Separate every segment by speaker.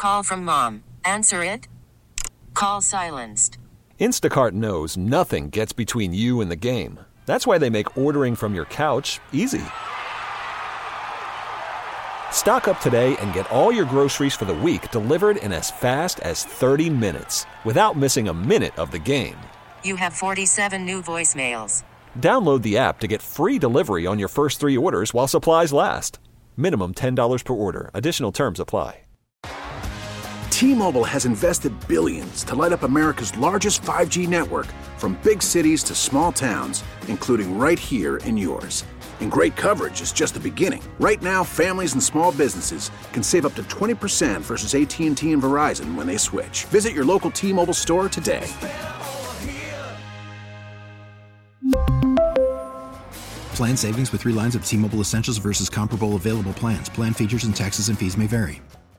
Speaker 1: call from mom. Answer it. Call silenced.
Speaker 2: Instacart knows nothing gets between you and the game. That's why they make ordering from your couch easy. Stock up today and get all your groceries for the week delivered in as fast as 30 minutes without missing a minute of the game.
Speaker 1: You have 47 new voicemails.
Speaker 2: Download the app to get free delivery on your first 3 orders while supplies last. Minimum $10 per order. Additional terms apply.
Speaker 3: T-Mobile has invested billions to light up America's largest 5G network, from big cities to small towns, including right here in yours. And great coverage is just the beginning. Right now, families and small businesses can save up to 20% versus AT&T and Verizon when they switch. Visit your local T-Mobile store today.
Speaker 4: Plan savings with 3 lines of T-Mobile Essentials versus comparable available plans. Plan features and taxes and fees may vary.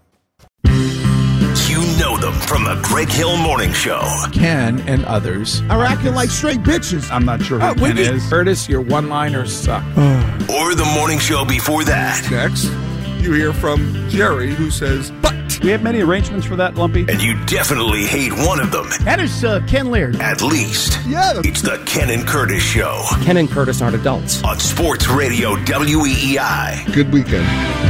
Speaker 5: You know them from the Greg Hill Morning Show.
Speaker 6: Ken and others
Speaker 7: are acting like straight bitches.
Speaker 6: I'm not sure who Ken is. Curtis, your one-liners suck.
Speaker 5: Or the morning show before that.
Speaker 6: Next, you hear from Jerry, who says, but.
Speaker 8: We have many arrangements for that, Lumpy.
Speaker 5: And you definitely hate one of them.
Speaker 7: That is Ken Laird.
Speaker 5: At least.
Speaker 7: Yeah.
Speaker 5: It's the Ken and Curtis Show.
Speaker 8: Ken and Curtis aren't adults.
Speaker 5: On Sports Radio WEEI.
Speaker 6: Good weekend.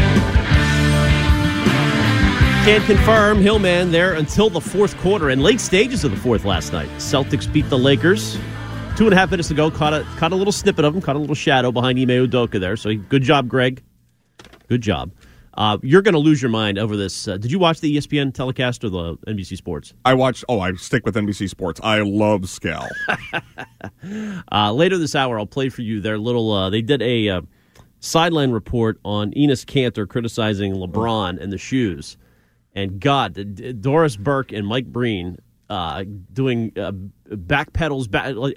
Speaker 9: Can confirm Hillman there until the fourth quarter and late stages of the fourth last night. Celtics beat the Lakers 2.5 minutes ago. Caught a little snippet of him. Caught a little shadow behind Ime Udoka there. So good job, Greg. Good job. You're going to lose your mind over this. Did you watch the ESPN telecast or the NBC Sports?
Speaker 10: I stick with NBC Sports. I love Scal.
Speaker 9: Later this hour, I'll play for you their little. They did a sideline report on Enes Kanter criticizing LeBron and the shoes. And God, Doris Burke and Mike Breen doing back pedals,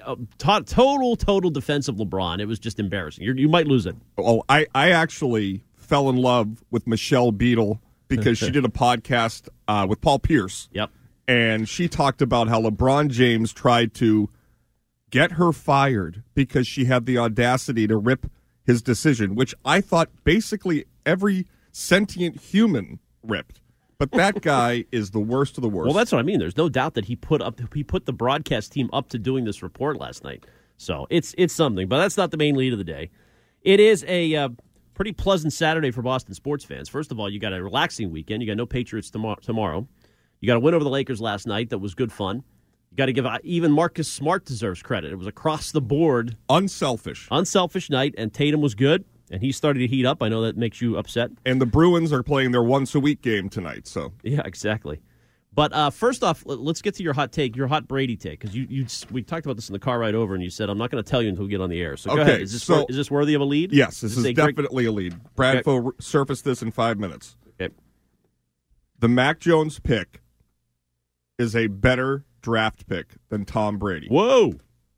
Speaker 9: total defense of LeBron. It was just embarrassing. You might lose it.
Speaker 10: Oh, I actually fell in love with Michelle Beadle because she did a podcast with Paul Pierce.
Speaker 9: Yep.
Speaker 10: And she talked about how LeBron James tried to get her fired because she had the audacity to rip his decision, which I thought basically every sentient human ripped. But that guy is the worst of the worst.
Speaker 9: Well, that's what I mean. There's no doubt that he put the broadcast team up to doing this report last night. So it's something. But that's not the main lead of the day. It is a pretty pleasant Saturday for Boston sports fans. First of all, you got a relaxing weekend. You got no Patriots tomorrow. You got a win over the Lakers last night that was good fun. You got to give even Marcus Smart deserves credit. It was across the board.
Speaker 10: Unselfish
Speaker 9: night, and Tatum was good. And he started to heat up. I know that makes you upset.
Speaker 10: And the Bruins are playing their once-a-week game tonight. So
Speaker 9: yeah, exactly. But first off, let's get to your hot take, your hot Brady take, because we talked about this in the car ride over, and you said, I'm not going to tell you until we get on the air. So go ahead. Is this worthy of a lead?
Speaker 10: Yes, this is definitely a lead. Bradfo surfaced this in 5 minutes.
Speaker 9: Okay.
Speaker 10: The Mac Jones pick is a better draft pick than Tom Brady.
Speaker 9: Whoa!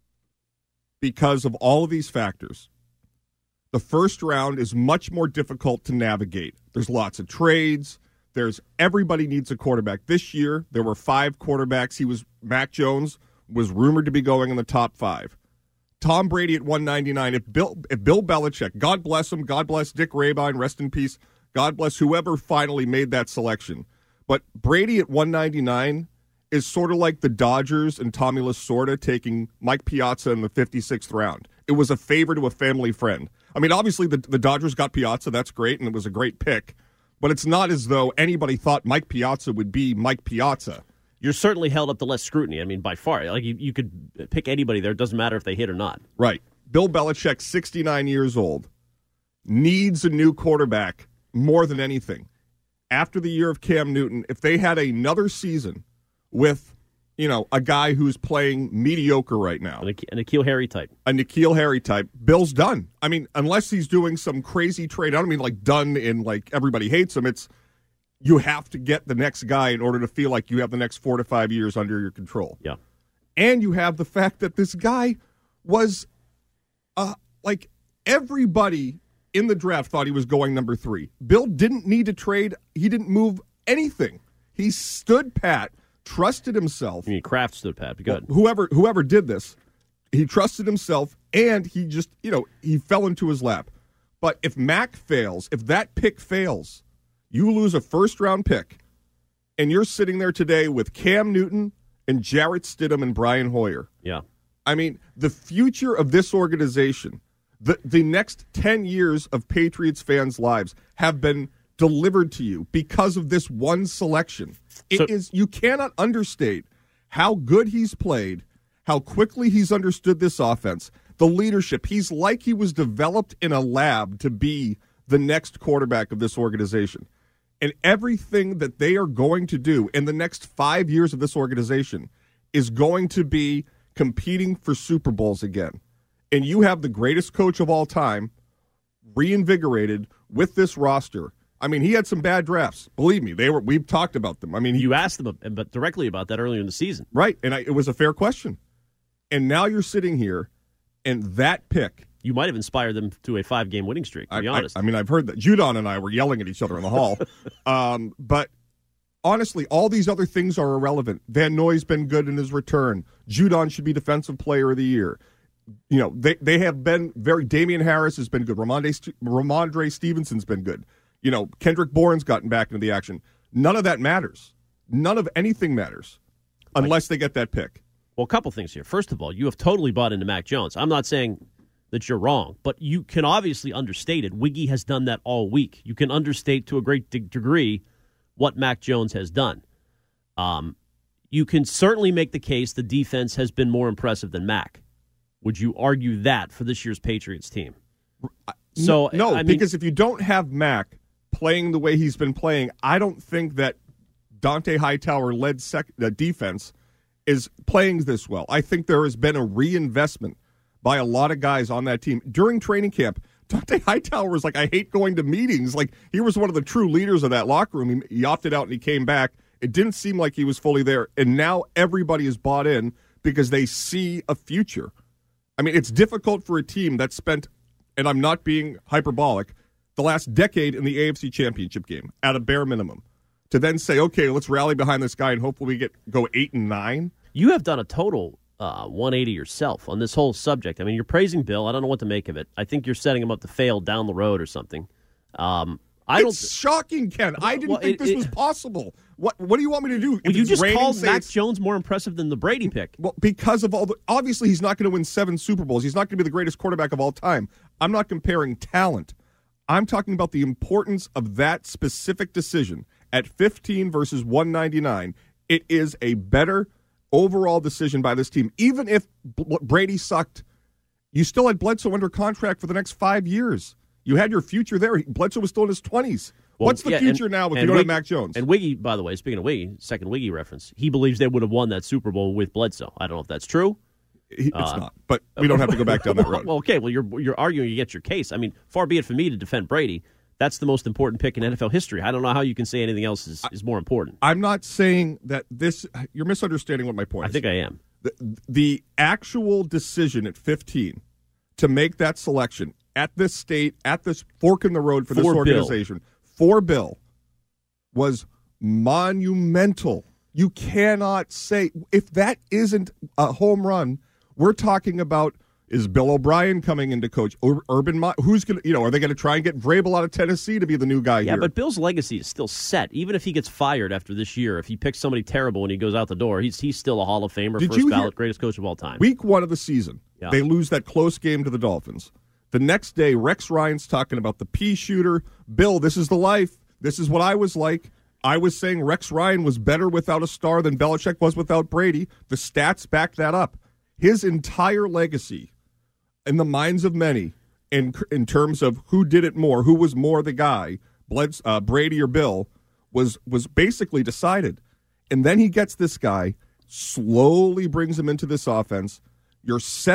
Speaker 10: Because of all of these factors. The first round is much more difficult to navigate. There's lots of trades. Everybody needs a quarterback. This year, there were 5 quarterbacks. Mac Jones was rumored to be going in the top 5. Tom Brady at 199. If Bill Belichick, God bless him, God bless Dick Rabine, rest in peace, God bless whoever finally made that selection. But Brady at 199 is sort of like the Dodgers and Tommy Lasorda taking Mike Piazza in the 56th round. It was a favor to a family friend. I mean, obviously, the Dodgers got Piazza. That's great, and it was a great pick. But it's not as though anybody thought Mike Piazza would be Mike Piazza.
Speaker 9: You're certainly held up to less scrutiny. I mean, by far. Like you could pick anybody there. It doesn't matter if they hit or not.
Speaker 10: Right. Bill Belichick, 69 years old, needs a new quarterback more than anything. After the year of Cam Newton, if they had another season with a guy who's playing mediocre right now.
Speaker 9: A N'Keal Harry type.
Speaker 10: A N'Keal Harry type. Bill's done. I mean, unless he's doing some crazy trade. I don't mean like done in like everybody hates him. It's you have to get the next guy in order to feel like you have the next 4 to 5 years under your control.
Speaker 9: Yeah.
Speaker 10: And you have the fact that this guy was like everybody in the draft thought he was going number 3. Bill didn't need to trade. He didn't move anything. He stood pat. Trusted himself.
Speaker 9: I mean, Kraft stood pat. Be good.
Speaker 10: Whoever did this, he trusted himself, and he just, he fell into his lap. But if Mac fails, if that pick fails, you lose a first-round pick, and you're sitting there today with Cam Newton and Jarrett Stidham and Brian Hoyer.
Speaker 9: Yeah.
Speaker 10: I mean, the future of this organization, the next 10 years of Patriots fans' lives have been delivered to you because of this one selection. You cannot understate how good he's played, how quickly he's understood this offense, the leadership. He's like he was developed in a lab to be the next quarterback of this organization. And everything that they are going to do in the next 5 years of this organization is going to be competing for Super Bowls again. And you have the greatest coach of all time reinvigorated with this roster. I mean, he had some bad drafts. Believe me, we've talked about them. I mean,
Speaker 9: you asked them directly about that earlier in the season.
Speaker 10: Right, and it was a fair question. And now you're sitting here, and that pick.
Speaker 9: You might have inspired them to a 5-game winning streak, to be honest.
Speaker 10: I mean, I've heard that. Judon and I were yelling at each other in the hall. But honestly, all these other things are irrelevant. Van Noy's been good in his return. Judon should be Defensive Player of the Year. You know, they have been very. Damian Harris has been good. Ramondre Stevenson's been good. You know, Kendrick Bourne's gotten back into the action. None of that matters. None of anything matters unless they get that pick.
Speaker 9: Well, a couple things here. First of all, you have totally bought into Mac Jones. I'm not saying that you're wrong, but you can obviously understate it. Wiggy has done that all week. You can understate to a great degree what Mac Jones has done. You can certainly make the case the defense has been more impressive than Mac. Would you argue that for this year's Patriots team?
Speaker 10: So no, because if you don't have Mac playing the way he's been playing, I don't think that Dante Hightower-led defense is playing this well. I think there has been a reinvestment by a lot of guys on that team. During training camp, Dante Hightower was like, I hate going to meetings. Like, he was one of the true leaders of that locker room. He opted out and he came back. It didn't seem like he was fully there. And now everybody is bought in because they see a future. I mean, it's difficult for a team that spent, and I'm not being hyperbolic, the last decade in the AFC Championship game at a bare minimum, to then say, okay, let's rally behind this guy and hopefully we go 8-9.
Speaker 9: You have done a total 180 yourself on this whole subject. I mean, you're praising Bill. I don't know what to make of it. I think you're setting him up to fail down the road or something.
Speaker 10: It's shocking, Ken. I didn't think this was possible. What do you want me to do?
Speaker 9: Well, you just called Mac Jones more impressive than the Brady pick.
Speaker 10: Well, because of obviously he's not going to win 7 Super Bowls. He's not going to be the greatest quarterback of all time. I'm not comparing talent. I'm talking about the importance of that specific decision at 15 versus 199. It is a better overall decision by this team. Even if Brady sucked, you still had Bledsoe under contract for the next 5 years. You had your future there. Bledsoe was still in his 20s. Well, what's the future now if you don't have Mac Jones?
Speaker 9: And Wiggy, by the way, speaking of Wiggy, second Wiggy reference, he believes they would have won that Super Bowl with Bledsoe. I don't know if that's true.
Speaker 10: It's not, but we don't have to go back down that road.
Speaker 9: Well, okay, well, you're arguing against your case. I mean, far be it from me to defend Brady. That's the most important pick in NFL history. I don't know how you can say anything else is more important.
Speaker 10: I'm not saying that this – you're misunderstanding what my point is.
Speaker 9: I think I am.
Speaker 10: The actual decision at 15 to make that selection at this state, at this fork in the road for this organization, for Bill, was monumental. You cannot say – if that isn't a home run, we're talking about – is Bill O'Brien coming into coach? Urban Meyer? Who's going to, are they going to try and get Vrabel out of Tennessee to be the new guy here?
Speaker 9: Yeah, but Bill's legacy is still set. Even if he gets fired after this year, if he picks somebody terrible when he goes out the door, he's still a Hall of Famer, first ballot, greatest coach of all time.
Speaker 10: Week 1 of the season, They lose that close game to the Dolphins. The next day, Rex Ryan's talking about the pea shooter. Bill, this is the life. This is what I was like. I was saying Rex Ryan was better without a star than Belichick was without Brady. The stats back that up. His entire legacy, in the minds of many, in terms of who did it more, who was more the guy, Brady or Bill, was basically decided. And then he gets this guy, slowly brings him into this offense. You're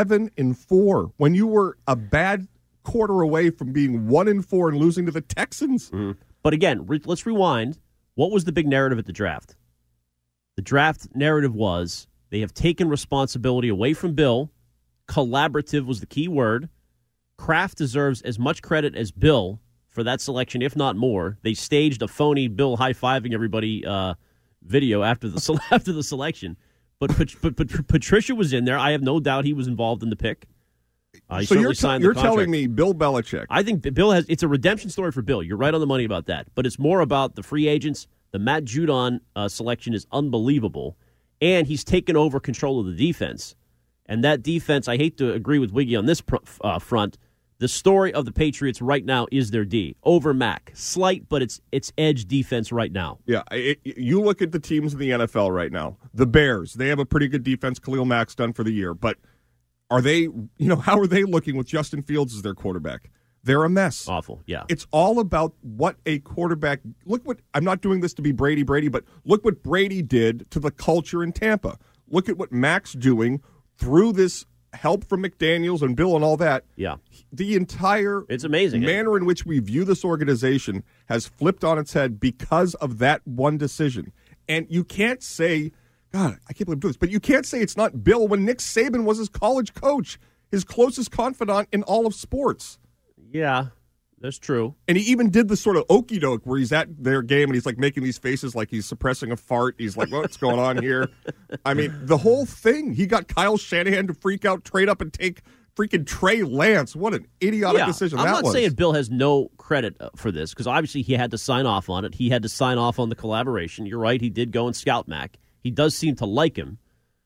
Speaker 10: 7-4 when you were a bad quarter away from being 1-4 and losing to the Texans.
Speaker 9: Mm-hmm. But again, let's rewind. What was the big narrative at the draft? The draft narrative was they have taken responsibility away from Bill. Collaborative was the key word. Kraft deserves as much credit as Bill for that selection, if not more. They staged a phony Bill high-fiving everybody video after the selection. But Patricia was in there. I have no doubt he was involved in the pick.
Speaker 10: So you're telling me Bill Belichick.
Speaker 9: I think Bill it's a redemption story for Bill. You're right on the money about that. But it's more about the free agents, The Matt Judon selection is unbelievable, and he's taken over control of the defense. And that defense, I hate to agree with Wiggy on this front. The story of the Patriots right now is their D over Mac. Slight, but it's edge defense right now.
Speaker 10: Yeah, you look at the teams in the NFL right now. The Bears, they have a pretty good defense. Khalil Mack's done for the year. But are they, how are they looking with Justin Fields as their quarterback? They're a mess.
Speaker 9: Awful, yeah.
Speaker 10: It's all about what a quarterback, I'm not doing this to be Brady, but look what Brady did to the culture in Tampa. Look at what Mac's doing through this help from McDaniels and Bill and all that.
Speaker 9: Yeah.
Speaker 10: The entire
Speaker 9: it's amazing
Speaker 10: manner in which we view this organization has flipped on its head because of that one decision. And you can't say, God, I can't believe I'm doing this, but you can't say it's not Bill when Nick Saban was his college coach, his closest confidant in all of sports.
Speaker 9: Yeah, that's true.
Speaker 10: And he even did the sort of okey doke where he's at their game and he's like making these faces like he's suppressing a fart. He's like, what's going on here? I mean, the whole thing. He got Kyle Shanahan to freak out, trade up, and take freaking Trey Lance. What an idiotic decision that was.
Speaker 9: I'm not saying Bill has no credit for this because obviously he had to sign off on it. He had to sign off on the collaboration. You're right. He did go and scout Mac. He does seem to like him.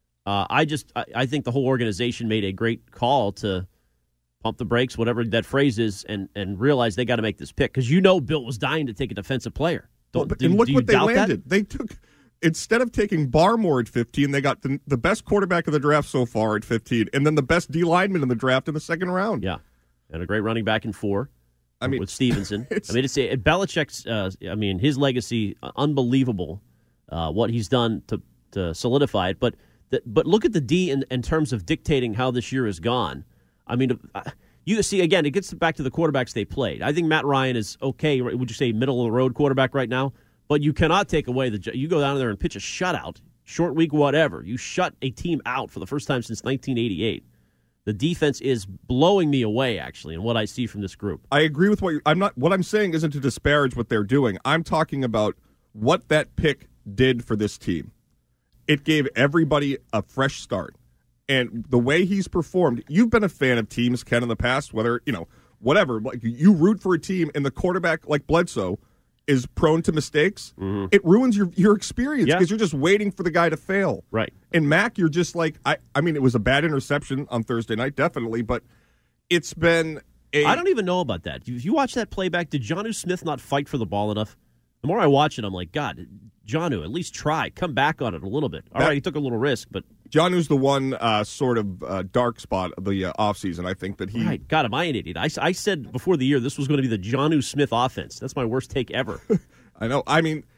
Speaker 9: I think the whole organization made a great call to pump the brakes, whatever that phrase is, and realize they got to make this pick because Bill was dying to take a defensive player.
Speaker 10: And look what they landed. That? They took, instead of taking Barmore at 15, they got the best quarterback of the draft so far at 15, and then the best D lineman in the draft in the second round.
Speaker 9: Yeah, and a great running back in 4. With Stevenson. Belichick's. His legacy unbelievable. What he's done to solidify it, but look at the D in terms of dictating how this year has gone. I mean, you see, again, it gets back to the quarterbacks they played. I think Matt Ryan is okay. Would you say middle-of-the-road quarterback right now? But you cannot take away you go down there and pitch a shutout, short week, whatever. You shut a team out for the first time since 1988. The defense is blowing me away, actually, in what I see from this group.
Speaker 10: I agree with what I'm saying isn't to disparage what they're doing. I'm talking about what that pick did for this team. It gave everybody a fresh start. And the way he's performed, you've been a fan of teams, Ken, in the past, whether, whatever. Like you root for a team and the quarterback, like Bledsoe, is prone to mistakes. Mm-hmm. It ruins your experience because you're just waiting for the guy to fail.
Speaker 9: Right.
Speaker 10: And Mac, you're just like, I mean, it was a bad interception on Thursday night, definitely, but it's been
Speaker 9: I don't even know about that. If you watch that playback, did Jonnu Smith not fight for the ball enough? The more I watch it, I'm like, God, Jonnu, at least try. Come back on it a little bit. All right, he took a little risk, but
Speaker 10: Jonnu's the one sort of dark spot of the offseason. I think that he...
Speaker 9: Right. God, am I an idiot? I said before the year this was going to be the Jonnu Smith offense. That's my worst take ever.
Speaker 10: I know. I mean,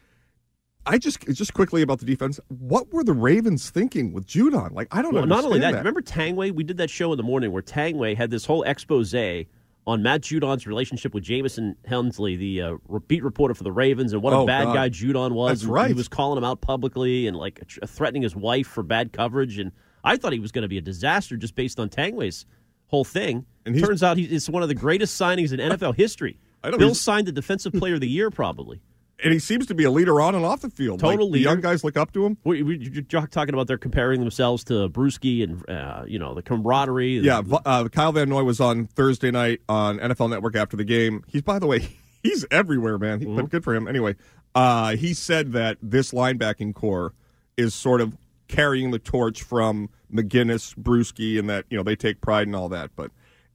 Speaker 10: just quickly about the defense. What were the Ravens thinking with Judon? Like, I don't understand
Speaker 9: not only that.
Speaker 10: that.
Speaker 9: Remember Tangway? We did that show in the morning where Tangway had this whole expose on Matt Judon's relationship with Jamison Helmsley, the beat reporter for the Ravens, and what a bad guy Judon was.
Speaker 10: That's right.
Speaker 9: He was calling him out publicly and like threatening his wife for bad coverage. And I thought he was going to be a disaster just based on Tangway's whole thing. And turns out it's one of the greatest signings in NFL history. Bill signed the Defensive Player of the Year, probably.
Speaker 10: And he seems to be a leader on and off the field.
Speaker 9: Total
Speaker 10: leader.
Speaker 9: The
Speaker 10: young guys look up to him.
Speaker 9: You're talking about they're comparing themselves to Bruschi and the camaraderie.
Speaker 10: Yeah, Kyle Van Noy was on Thursday night on NFL Network after the game. By the way, he's everywhere, man. But good for him. Anyway, he said that this linebacking core is sort of carrying the torch from McGinnis, Bruschi, and that they take pride in all that. But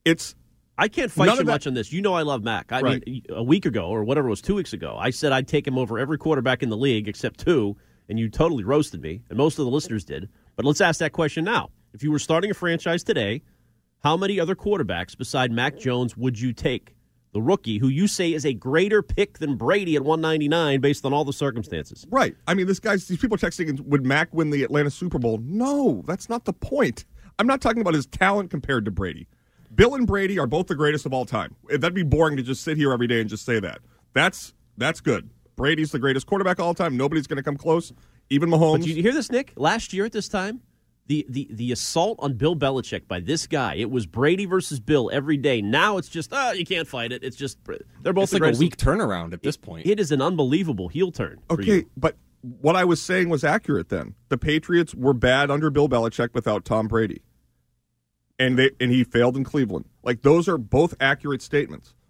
Speaker 9: I can't fight you much on this. You know I love Mac. I mean, a week ago or whatever it was, 2 weeks ago, I said I'd take him over every quarterback in the league except 2, and you totally roasted me, and most of the listeners did. But let's ask that question now. If you were starting a franchise today, how many other quarterbacks beside Mac Jones would you take? The rookie, who you say is a greater pick than Brady at 199 based on all the circumstances.
Speaker 10: Right. I mean, these people texting, would Mac win the Atlanta Super Bowl? No, that's not the point. I'm not talking about his talent compared to Brady. Bill and Brady are both the greatest of all time. That'd be boring to just sit here every day and just say that. That's good. Brady's the greatest quarterback of all time. Nobody's going to come close. Even Mahomes.
Speaker 9: But you hear this, Nick? Last year at this time, the assault on Bill Belichick by this guy, it was Brady versus Bill every day. Now it's just, you can't fight it. It's just, they're both the greatest.
Speaker 8: It's like a weak turnaround at this point.
Speaker 9: It is an unbelievable heel turn.
Speaker 10: Okay, but what I was saying was accurate then. The Patriots were bad under Bill Belichick without Tom Brady. And he failed in Cleveland. Like, those are both accurate statements.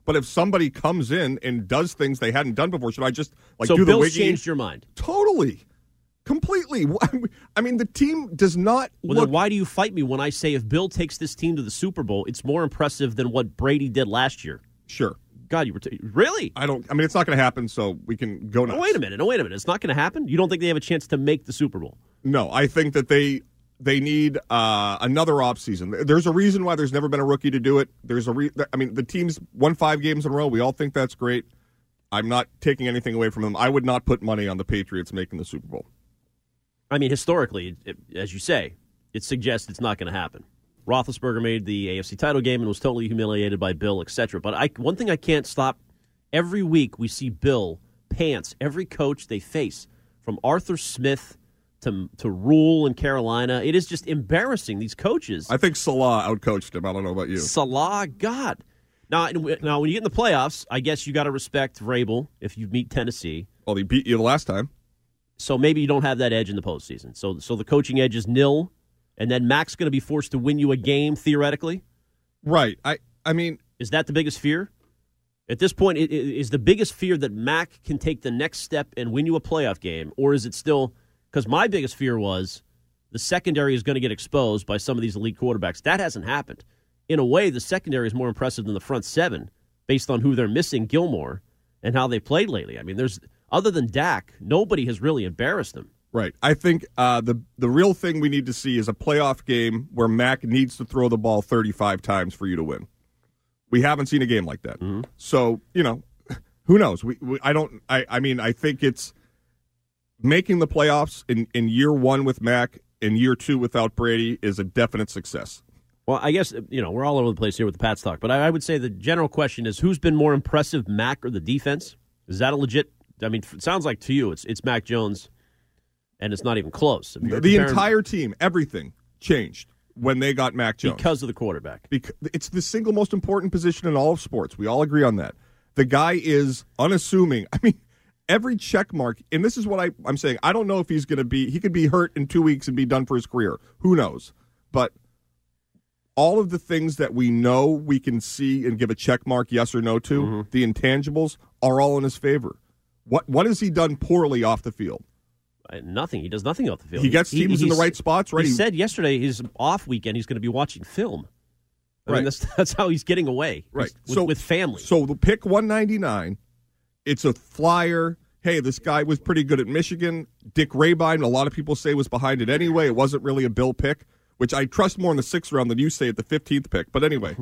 Speaker 10: But if somebody comes in and does things they hadn't done before, should I just
Speaker 9: so
Speaker 10: do the
Speaker 9: Bill's
Speaker 10: wiggy?
Speaker 9: Changed your mind?
Speaker 10: Totally. Completely. I mean, the team does not
Speaker 9: Well, then why do you fight me when I say if Bill takes this team to the Super Bowl, it's more impressive than what Brady did last year?
Speaker 10: Sure.
Speaker 9: God, you were really?
Speaker 10: I mean, it's not going to happen, so we can go nuts.
Speaker 9: No, wait a minute. It's not going to happen? You don't think they have a chance to make the Super Bowl?
Speaker 10: No, I think that they need another offseason. There's a reason why there's never been a rookie to do it. I mean, the team's won 5 games in a row. We all think that's great. I'm not taking anything away from them. I would not put money on the Patriots making the Super Bowl.
Speaker 9: I mean, historically, as you say, it suggests it's not going to happen. Roethlisberger made the AFC title game and was totally humiliated by Bill, etc. But one thing I can't stop, every week we see Bill pants every coach they face, from Arthur Smith to Rule in Carolina. It is just embarrassing, these coaches.
Speaker 10: I think Salah outcoached him. I don't know about you.
Speaker 9: Salah, God. Now, when you get in the playoffs, I guess you got to respect Vrabel if you meet Tennessee.
Speaker 10: Well, he beat you the last time.
Speaker 9: So maybe you don't have that edge in the postseason. So the coaching edge is nil, and then Mac's going to be forced to win you a game, theoretically?
Speaker 10: Right. I mean...
Speaker 9: Is that the biggest fear? At this point, is the biggest fear that Mac can take the next step and win you a playoff game? Or is it still... Because my biggest fear was the secondary is going to get exposed by some of these elite quarterbacks. That hasn't happened. In a way, the secondary is more impressive than the front seven based on who they're missing, Gilmore, and how they played lately. I mean, other than Dak, nobody has really embarrassed them.
Speaker 10: Right. I think the real thing we need to see is a playoff game where Mac needs to throw the ball 35 times for you to win. We haven't seen a game like that.
Speaker 9: Mm-hmm.
Speaker 10: So, who knows? I think it's making the playoffs in year 1 with Mac and year 2 without Brady is a definite success.
Speaker 9: Well, I guess, we're all over the place here with the Pats talk, but I would say the general question is who's been more impressive, Mac or the defense? Is that a legit... I mean, it sounds like to you it's Mac Jones, and it's not even close.
Speaker 10: The entire team, everything changed when they got Mac Jones.
Speaker 9: Because of the quarterback.
Speaker 10: It's the single most important position in all of sports. We all agree on that. The guy is unassuming. I mean, every check mark, and this is what I'm saying, I don't know if he's going to be, he could be hurt in 2 weeks and be done for his career. Who knows? But all of the things that we know we can see and give a check mark yes or no to, the intangibles, are all in his favor. What has he done poorly off the field?
Speaker 9: Nothing. He does nothing off the field.
Speaker 10: He gets teams in the right spots, right?
Speaker 9: He said yesterday his off weekend he's going to be watching film. I mean, that's how he's getting away.
Speaker 10: Right.
Speaker 9: With family.
Speaker 10: So the pick 199, it's a flyer. Hey, this guy was pretty good at Michigan. Dick Rabine, a lot of people say was behind it anyway. It wasn't really a Bill pick, which I trust more in the 6th round than you say at the 15th pick. But anyway,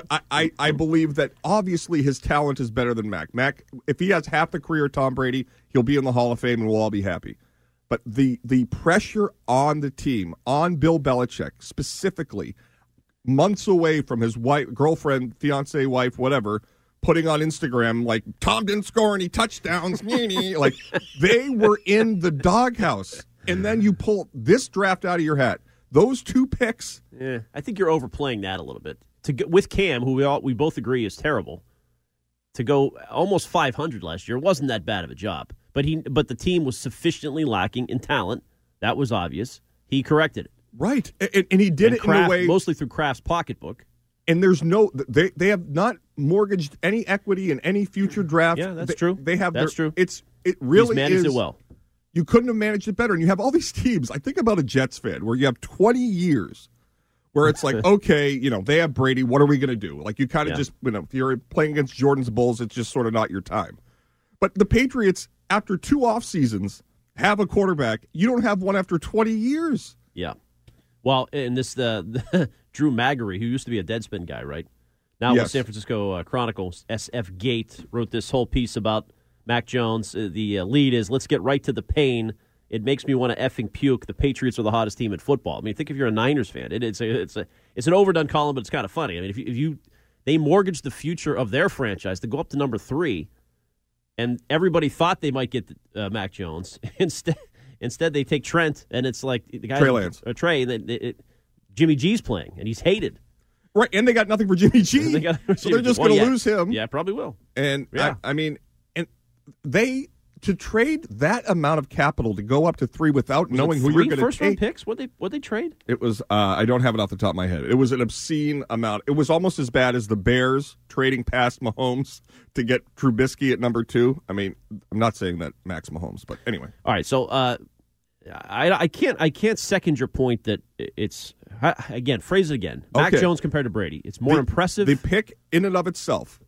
Speaker 10: I believe that obviously his talent is better than Mac. Mac, if he has half the career of Tom Brady, he'll be in the Hall of Fame and we'll all be happy. But the pressure on the team, on Bill Belichick specifically, months away from his girlfriend, fiance, wife, whatever, putting on Instagram like, Tom didn't score any touchdowns, like they were in the doghouse. And then you pull this draft out of your hat. Those 2 picks.
Speaker 9: Yeah, I think you're overplaying that a little bit. With Cam, who we both agree is terrible, to go almost 500 last year wasn't that bad of a job. But the team was sufficiently lacking in talent. That was obvious. He corrected it.
Speaker 10: Right, and he did it in a way
Speaker 9: mostly through Kraft's pocketbook.
Speaker 10: And there's they have not mortgaged any equity in any future draft.
Speaker 9: Yeah, that's true.
Speaker 10: They have.
Speaker 9: That's true.
Speaker 10: It really
Speaker 9: He's managed
Speaker 10: is.
Speaker 9: It well.
Speaker 10: You couldn't have managed it better. And you have all these teams. I think about a Jets fan where you have 20 years where it's like, okay, they have Brady. What are we going to do? Like you kind of just, if you're playing against Jordan's Bulls, it's just sort of not your time. But the Patriots, after 2 off seasons, have a quarterback. You don't have one after 20 years.
Speaker 9: Yeah. Well, and this Drew Magary, who used to be a Deadspin guy, right? Now with San Francisco Chronicle, SF Gate wrote this whole piece about Mac Jones. The lead is, let's get right to the pain. It makes me want to effing puke. The Patriots are the hottest team in football. I mean, think if you're a Niners fan. It's an overdone column, but it's kind of funny. I mean, they mortgaged the future of their franchise to go up to number 3, and everybody thought they might get Mac Jones. Instead, they take Trent, and it's like the guy
Speaker 10: Trey Lance.
Speaker 9: Jimmy G's playing, and he's hated.
Speaker 10: Right, and they got nothing for Jimmy G. So they're just going to lose him.
Speaker 9: Yeah, probably will.
Speaker 10: And
Speaker 9: yeah.
Speaker 10: I mean, and they to trade that amount of capital to go up to 3 without knowing who you're going to take.
Speaker 9: 3 first-round picks? What they trade?
Speaker 10: It was, I don't have it off the top of my head. It was an obscene amount. It was almost as bad as the Bears trading past Mahomes to get Trubisky at number 2. I mean, I'm not saying that Max Mahomes, but anyway.
Speaker 9: All right, so I can't second your point that it's, again, phrase it again. Mac Jones compared to Brady. It's more impressive.
Speaker 10: The pick in and of itself.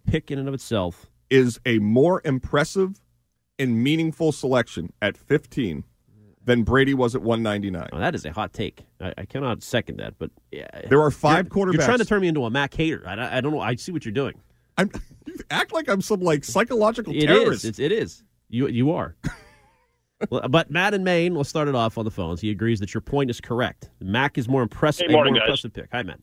Speaker 9: Is
Speaker 10: a more impressive and meaningful selection at 15 than Brady was at 199.
Speaker 9: Oh, that is a hot take. I cannot second that. But
Speaker 10: there are 5 quarterbacks.
Speaker 9: You're trying to turn me into a Mac hater. I don't know. I see what you're doing.
Speaker 10: You act like I'm some psychological terrorist.
Speaker 9: It is. You are. Well, but Matt in Maine, we'll start it off on the phones. He agrees that your point is correct. Mac is more impressive.
Speaker 11: Hey, morning,
Speaker 9: more
Speaker 11: guys.
Speaker 9: impressive pick. Hi, Matt.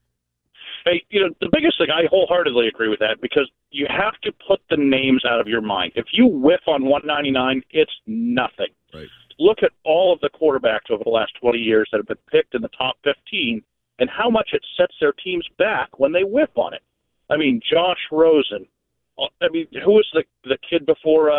Speaker 11: Hey, the biggest thing, I wholeheartedly agree with that because you have to put the names out of your mind. If you whiff on 199, it's nothing.
Speaker 10: Right.
Speaker 11: Look at all of the quarterbacks over the last 20 years that have been picked in the top 15 and how much it sets their teams back when they whiff on it. I mean, Josh Rosen. I mean, who was the kid before?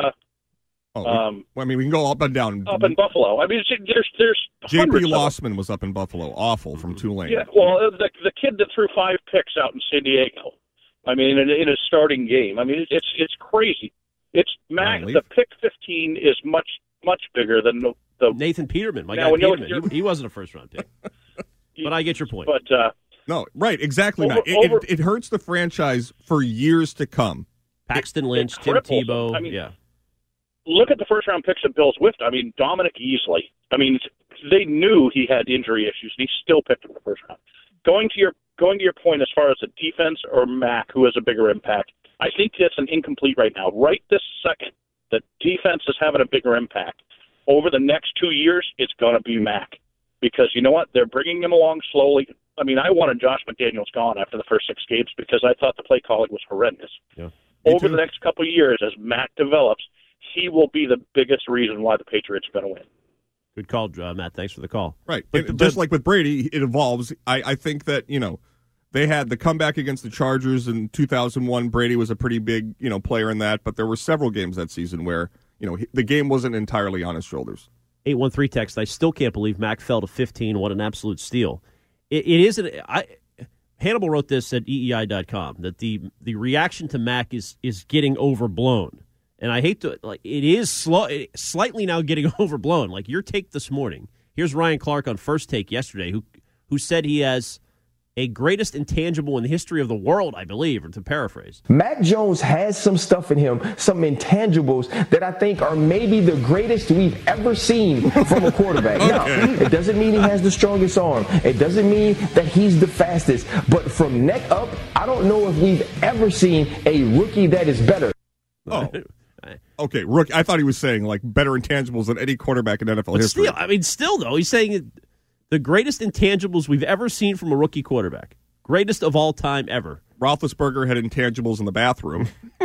Speaker 10: We can go up and down.
Speaker 11: Up in Buffalo. I mean, there's
Speaker 10: J.P. Lossman was up in Buffalo. Awful from Tulane.
Speaker 11: Yeah, well, the kid that threw 5 picks out in San Diego. I mean, in a starting game. I mean, it's crazy. It's Mac. The pick 15 is much bigger than the
Speaker 9: Nathan Peterman. My guy Peterman. He wasn't a first round pick. But I get your point.
Speaker 11: But
Speaker 10: no, right, exactly. Matt. It hurts the franchise for years to come.
Speaker 9: Paxton Lynch, Tim Tebow. I mean, yeah.
Speaker 11: Look at the first-round picks that Bills whiffed. I mean, Dominic Easley. I mean, they knew he had injury issues, and he still picked him in the first round. Going to your point as far as the defense or Mac, who has a bigger impact, I think that's an incomplete right now. Right this second, the defense is having a bigger impact. Over the next 2 years, it's going to be Mac. Because you know what? They're bringing him along slowly. I mean, I wanted Josh McDaniels gone after the first 6 games because I thought the play calling was horrendous.
Speaker 10: Yeah.
Speaker 11: Over the next couple of years, as Mac develops, he will be the biggest reason why the Patriots are going to win.
Speaker 9: Good call, Matt. Thanks for the call.
Speaker 10: Right. But just like with Brady, it evolves. I think that, they had the comeback against the Chargers in 2001. Brady was a pretty big, player in that. But there were several games that season where, the game wasn't entirely on his shoulders.
Speaker 9: 813 text, I still can't believe Mac fell to 15. What an absolute steal. It isn't. Hannibal wrote this at EEI.com, that the reaction to Mac is getting overblown. And I hate to, it is slightly now getting overblown. Like your take this morning. Here's Ryan Clark on First Take yesterday, who said he has a greatest intangible in the history of the world, I believe, or to paraphrase.
Speaker 12: Mac Jones has some stuff in him, some intangibles that I think are maybe the greatest we've ever seen from a quarterback. Okay. Now, it doesn't mean he has the strongest arm. It doesn't mean that he's the fastest. But from neck up, I don't know if we've ever seen a rookie that is better.
Speaker 10: Oh. Okay, rookie. I thought he was saying better intangibles than any quarterback in NFL history.
Speaker 9: Still though, he's saying the greatest intangibles we've ever seen from a rookie quarterback, greatest of all time ever.
Speaker 10: Roethlisberger had intangibles in the bathroom.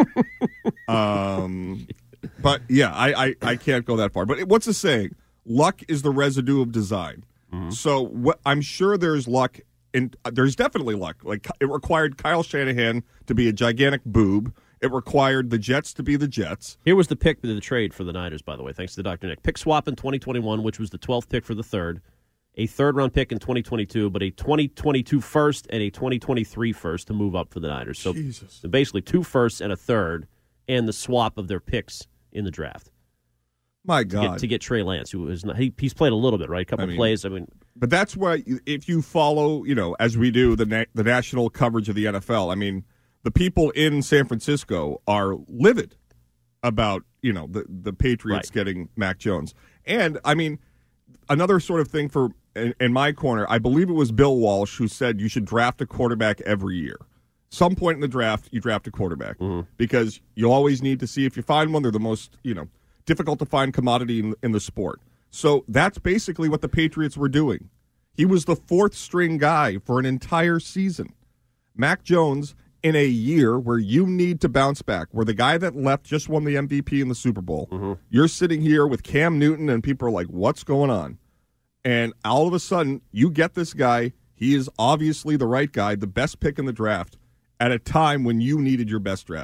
Speaker 10: But yeah, I can't go that far. But what's the saying? Luck is the residue of design. Mm-hmm. So I'm sure there's luck, and there's definitely luck. It required Kyle Shanahan to be a gigantic boob. It required the Jets to be the Jets.
Speaker 9: Here was the pick of the trade for the Niners, by the way, thanks to Dr. Nick. Pick swap in 2021, which was the 12th pick for the third. A third-round pick in 2022, but a 2022 first and a 2023 first to move up for the Niners. So basically 2 firsts and a third, and the swap of their picks in the draft.
Speaker 10: My God.
Speaker 9: To get Trey Lance, who is not, he's played a little bit, right? A couple plays.
Speaker 10: But that's why, if you follow, as we do, the national coverage of the NFL, the people in San Francisco are livid about, the Patriots getting Mac Jones. And, another sort of thing in my corner, I believe it was Bill Walsh who said you should draft a quarterback every year. Some point in the draft, you draft a quarterback because you always need to see if you find one. They're the most, difficult to find commodity in the sport. So that's basically what the Patriots were doing. He was the 4th string guy for an entire season. Mac Jones, in a year where you need to bounce back, where the guy that left just won the MVP in the Super Bowl, you're sitting here with Cam Newton and people are like, what's going on? And all of a sudden, you get this guy. He is obviously the right guy, the best pick in the draft, at a time when you needed your best draft.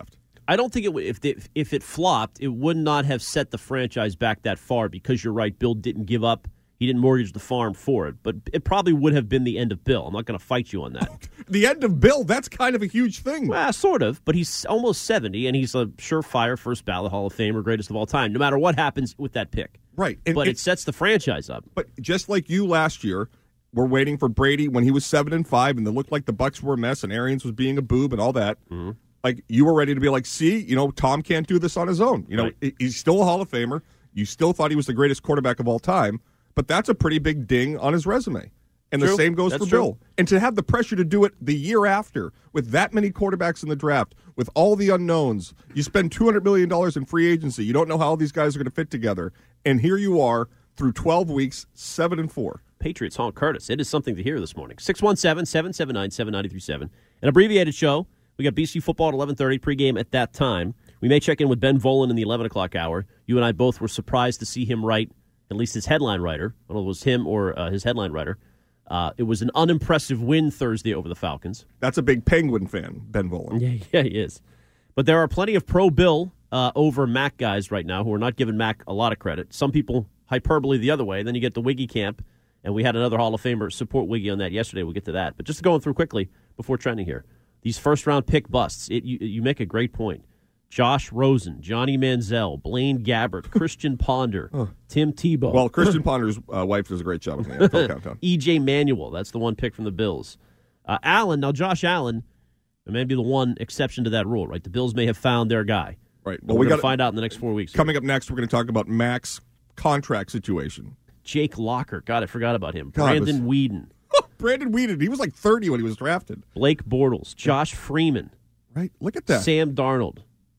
Speaker 9: I don't think it would. If it flopped, it would not have set the franchise back that far because you're right. Bill didn't give up. He didn't mortgage the farm for it, but it probably would have been the end of Bill. I'm not going to fight you on that.
Speaker 10: The end of Bill, that's kind of a huge thing.
Speaker 9: Well, sort of, but he's almost 70, and he's a surefire first ballot Hall of Famer, greatest of all time, no matter what happens with that pick.
Speaker 10: Right.
Speaker 9: But it sets the franchise up.
Speaker 10: But just like you last year, we're waiting for Brady when he was 7-5, and it looked like the Bucs were a mess, and Arians was being a boob and all that.
Speaker 9: Mm-hmm.
Speaker 10: Like, you were ready to be like, see, Tom can't do this on his own.
Speaker 9: Right.
Speaker 10: He's still a Hall of Famer. You still thought he was the greatest quarterback of all time. But that's a pretty big ding on his resume. And
Speaker 9: True.
Speaker 10: the same goes
Speaker 9: That's
Speaker 10: for
Speaker 9: true.
Speaker 10: Bill. And to have the pressure to do it the year after with that many quarterbacks in the draft, with all the unknowns, you spend $200 million in free agency. You don't know how all these guys are going to fit together. And here you are through 12 weeks, 7-4.
Speaker 9: Patriots, Hall Curtis. It is something to hear this morning. 617-779-7937. An abbreviated show. We got BC football at 11:30, pregame at that time. We may check in with Ben Volen in the 11 o'clock hour. You and I both were surprised to see him write, at least his headline writer. I don't know if it was him or his headline writer. It was an unimpressive win Thursday over the Falcons.
Speaker 10: That's a big Penguin fan, Ben Volen.
Speaker 9: Yeah, he is. But there are plenty of pro-Bill over Mac guys right now who are not giving Mac a lot of credit. Some people hyperbole the other way. Then you get the Wiggy camp, and we had another Hall of Famer support Wiggy on that yesterday. We'll get to that. But just going through quickly before trending here, these first-round pick busts, you make a great point. Josh Rosen, Johnny Manziel, Blaine Gabbert, Christian Ponder, Tim Tebow.
Speaker 10: Well, Christian Ponder's wife does a great job on the NFL countdown.
Speaker 9: E.J. Manuel, that's the one pick from the Bills. Josh Allen may be the one exception to that rule, right? The Bills may have found their guy.
Speaker 10: Right.
Speaker 9: Well, we're going to find out in the next 4 weeks.
Speaker 10: Coming up next, we're going to talk about Mac's contract situation.
Speaker 9: Jake Locker. God, I forgot about him. Brandon Weeden.
Speaker 10: Brandon Weeden. He was like 30 when he was drafted.
Speaker 9: Blake Bortles. Josh Freeman.
Speaker 10: Right. Look at that.
Speaker 9: Sam Darnold.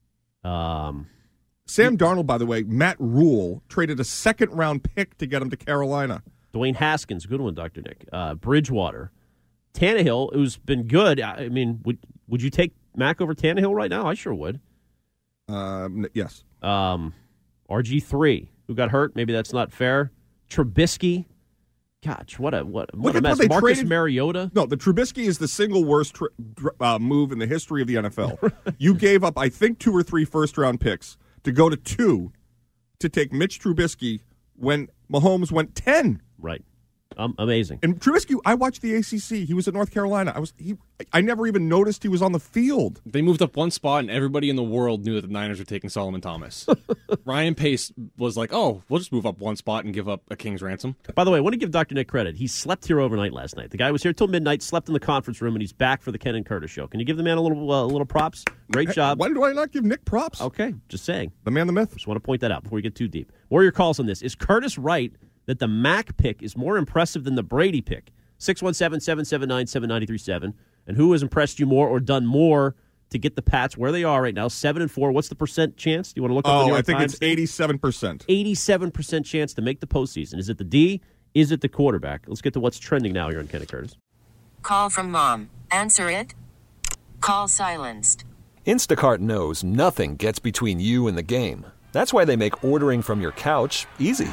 Speaker 10: Sam Darnold, by the way, Matt Rule traded a second-round pick to get him to Carolina.
Speaker 9: Dwayne Haskins, good one, Dr. Nick. Bridgewater. Tannehill, who's been good. I mean, would you take Mac over Tannehill right now? I sure would.
Speaker 10: Yes.
Speaker 9: RG3, who got hurt. Maybe that's not fair. Trubisky. Gosh, what a mess. Marcus Mariota.
Speaker 10: No, the Trubisky is the single worst move in the history of the NFL. You gave up, I think, 2 or 3 first-round picks to go to 2 to take Mitch Trubisky when Mahomes went 10.
Speaker 9: Right. Amazing.
Speaker 10: And Trubisky, I watched the ACC. He was at North Carolina. I never even noticed he was on the field.
Speaker 13: They moved up one spot, and everybody in the world knew that the Niners were taking Solomon Thomas. Ryan Pace was like, "Oh, we'll just move up one spot and give up a king's ransom."
Speaker 9: By the way, I want to give Dr. Nick credit. He slept here overnight last night. The guy was here till midnight, slept in the conference room, and he's back for the Ken and Curtis show. Can you give the man a little props? Great job.
Speaker 10: Why do I not give Nick props?
Speaker 9: Okay, just saying.
Speaker 10: The man, the myth.
Speaker 9: Just want to point that out before we get too deep. Warrior calls on this. Is Curtis right that the Mac pick is more impressive than the Brady pick? 617-779-7937. And who has impressed you more or done more to get the Pats where they are right now? 7-4. What's the percent chance? Do you want to look up the New York Times?
Speaker 10: I think it's 87%.
Speaker 9: 87% chance to make the postseason. Is it the D? Is it the quarterback? Let's get to what's trending now here on Ken and Curtis.
Speaker 1: Call from mom. Answer it. Call silenced.
Speaker 2: Instacart knows nothing gets between you and the game. That's why they make ordering from your couch easy.